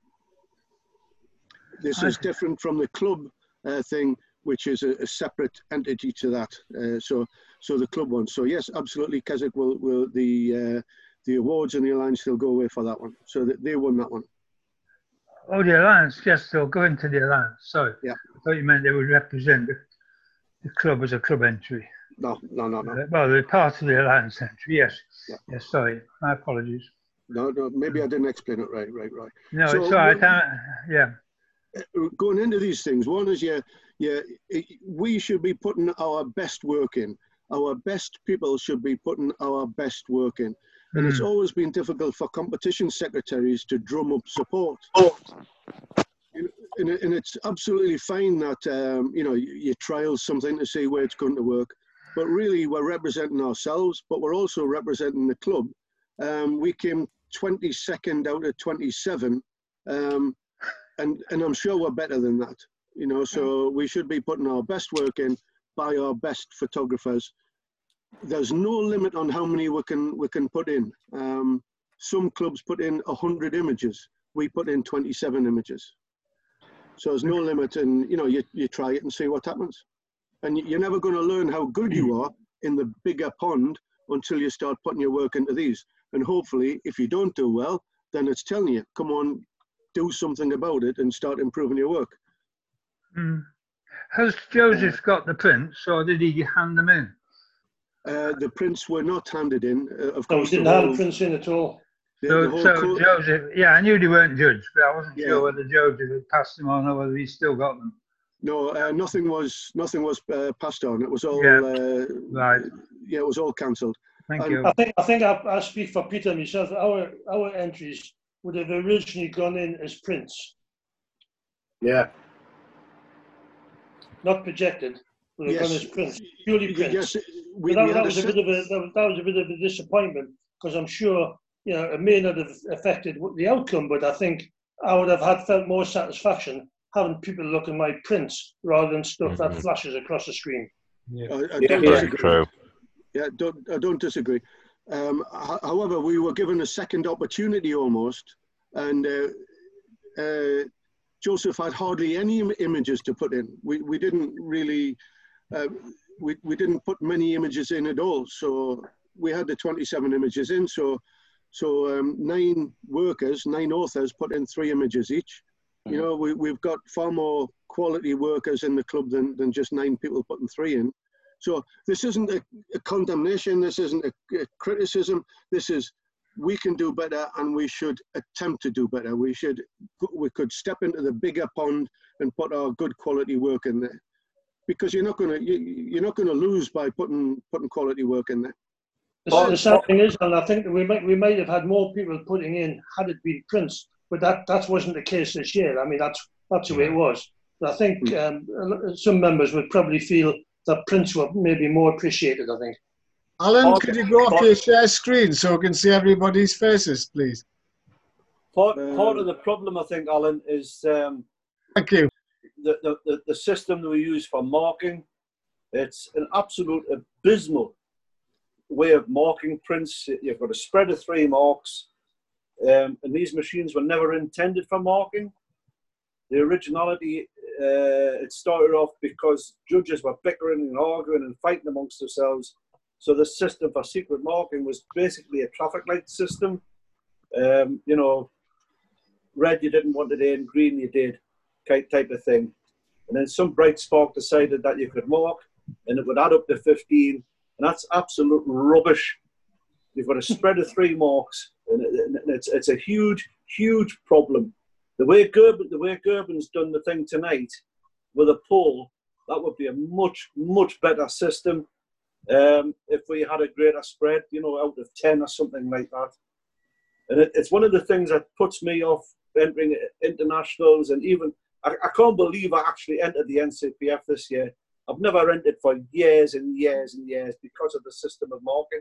This is different from the club uh, thing, which is a, a separate entity to that. Uh, so, so the club one. So yes, absolutely, Keswick will, will the uh, the awards and the alliance, they'll go away for that one. So that they won that one. Oh, the alliance, yes, they'll go into the alliance. Sorry. Yeah. I thought you meant they would represent the, the club as a club entry. No, no, no, no. Uh, well, they're part of the alliance entry, yes. Yeah. Yes, sorry. My apologies. No, no, maybe I didn't explain it right, right, right. No, so it's all right. Uh, yeah. Going into these things, one is, yeah, yeah, we should be putting our best work in. Our best people should be putting our best work in. And Mm. it's always been difficult for competition secretaries to drum up support. And, and, and it's absolutely fine that, um, you know, you, you trial something to see where it's going to work. But really, we're representing ourselves, but we're also representing the club. Um, we came twenty-second out of twenty-seven. Um, and, and I'm sure we're better than that. You know, so we should be putting our best work in by our best photographers. There's no limit on how many we can we can put in. Um, some clubs put in a hundred images. We put in twenty-seven images. So there's no limit, and you know you you try it and see what happens. And you're never going to learn how good you are in the bigger pond until you start putting your work into these. And hopefully, if you don't do well, then it's telling you, come on, do something about it and start improving your work. Mm. Has Joseph got the prints, or did he hand them in? Uh, the prints were not handed in. Uh, of No, course, we didn't the have whole- prints in at all. the- So, the whole so co- Joseph, yeah, I knew they weren't judged, but I wasn't Yeah. sure whether Joseph had passed them on or whether he still got them. No, uh, nothing was nothing was uh, passed on. It was all Yeah. uh, Right. Yeah, it was all cancelled. Thank And- you. I think I think I, I speak for Peter and myself. Our our entries would have originally gone in as prints, Yeah. not projected. Would have Yes. gone as prints, purely prints. Yes, we, But that, we that had was a a set- bit of a that was, that was a bit of a disappointment because I'm sure you know it may not have affected the outcome, but I think I would have had felt more satisfaction having people look at my prints rather than stuff that Mhm. flashes across the screen. I, I Yeah, don't yeah. disagree. True. Yeah, don't, I don't disagree. Um, ho- however, we were given a second opportunity almost, and uh, uh, Joseph had hardly any Im- images to put in. We we didn't really, uh, we we didn't put many images in at all. So we had the twenty-seven images in. So so um, nine workers, nine authors put in three images each. You know, we we've got far more quality workers in the club than than just nine people putting three in. So this isn't a, a condemnation, this isn't a, a criticism, this is we can do better and we should attempt to do better. We should, we could step into the bigger pond and put our good quality work in there. Because you're not gonna, you, you're not gonna lose by putting, putting quality work in there. The, the sad thing is, and I think that we might we might have had more people putting in had it been prints, but that that wasn't the case this year. I mean, that's that's the way it was. But I think um, some members would probably feel that prints were maybe more appreciated. I think. Alan, Okay. could you go off But- your share screen so we can see everybody's faces, please? Part, Uh, part of the problem, I think, Alan, is um, Thank you. the, the, the, the system that we use for marking. It's an absolute abysmal way of marking prints. You've got a spread of three marks, um, and these machines were never intended for marking. The originality, uh, it started off because judges were bickering and arguing and fighting amongst themselves. So the system for secret marking was basically a traffic light system. Um, you know, red you didn't want it in, green you did, type type of thing. And then some bright spark decided that you could mark, and it would add up to fifteen, and that's absolute rubbish. You've got a spread of three marks, and, it, and it's it's a huge, huge problem. The way Gerben, the way Gerben's done the thing tonight with a poll, that would be a much, much better system. Um, if we had a greater spread, you know, out of ten or something like that. And it, it's one of the things that puts me off entering internationals, and even, I, I can't believe I actually entered the N C P F this year. I've never entered for years and years and years because of the system of marking.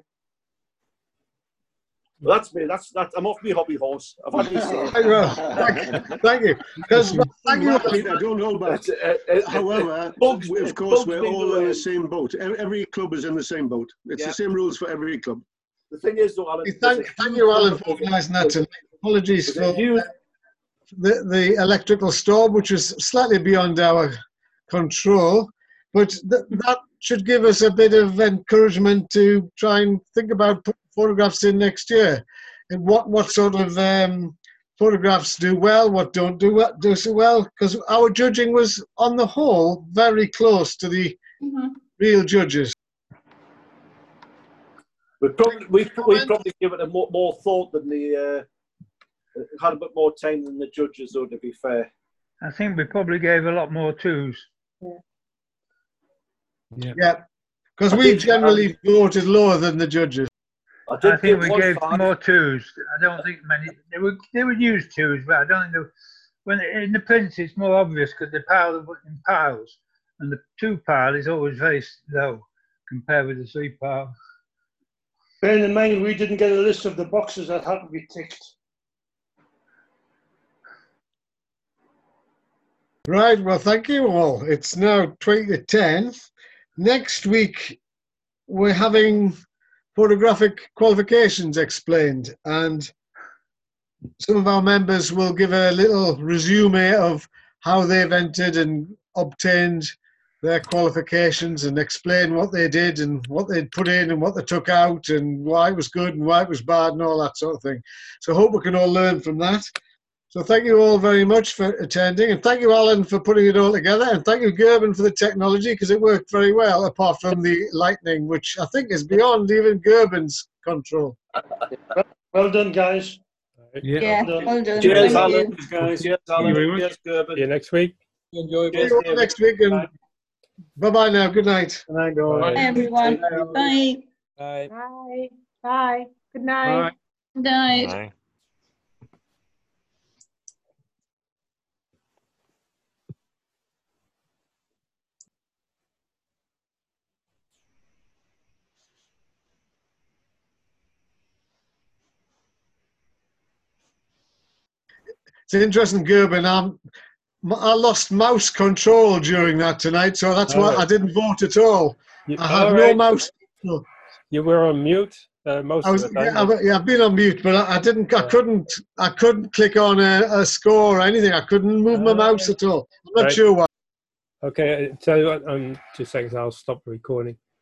Well, that's me. That's that. I'm off my hobby horse. I've had my say. Well, thank you. Thank you. Because thank you. Peter, don't hold back. However, bugs, we, of course, we're bugs all in the same boat. Every, every club is in the same boat. It's Yeah. the same rules for every club. The thing is, though, Alan. Thank, thank you, Alan, for organising that tonight. Apologies for the, the electrical storm, which is slightly beyond our control, but th that should give us a bit of encouragement to try and think about putting photographs in next year, and what what sort of um, photographs do well, what don't do well, do so well, because our judging was on the whole very close to the Mhm. real judges. We probably we we probably give it a more, more thought than the uh, had a bit more time than the judges, though. To be fair, I think we probably gave a lot more twos. Yeah. Yeah, because I we think- generally voted lower than the judges. I I did think we one gave five. more twos. I don't think many. They would they would use twos, but I don't think they, when in the prints it's more obvious because they pile them in piles, and the two pile is always very low compared with the three pile. Bearing in mind, we didn't get a list of the boxes that had to be ticked. Right, well, thank you all. It's now twenty to ten. Next week, we're having photographic qualifications explained, and some of our members will give a little resume of how they've entered and obtained their qualifications, and explain what they did and what they'd put in and what they took out and why it was good and why it was bad and all that sort of thing. So I hope we can all learn from that. So thank you all very much for attending, and thank you, Alan, for putting it all together, and thank you, Gerben, for the technology, because it worked very well, apart from the lightning, which I think is beyond even Gerben's control. Well done, guys. Yeah. Yeah, Well done. well done. Cheers, Thank Alan. you. Guys, cheers, Thank you Alan. very much. Cheers, Gerben. See you next week. Enjoy. See you all next week, and bye-bye now. Good night. Good night, guys. Bye, everyone. Bye. Bye. Bye. Good night. Good night. Aye. It's interesting, Gerben. I'm, I lost mouse control during that tonight, so that's why Oh. I didn't vote at all. You, I have all no right. mouse control. You were on mute uh, most I was, of the time. yeah, I, yeah, I've been on mute, but I, I didn't. I Yeah. couldn't. I couldn't click on a, a score or anything. I couldn't move my Ah. mouse at all. I'm not Right. sure why. Okay, I tell you what, um, two seconds, I'll stop recording.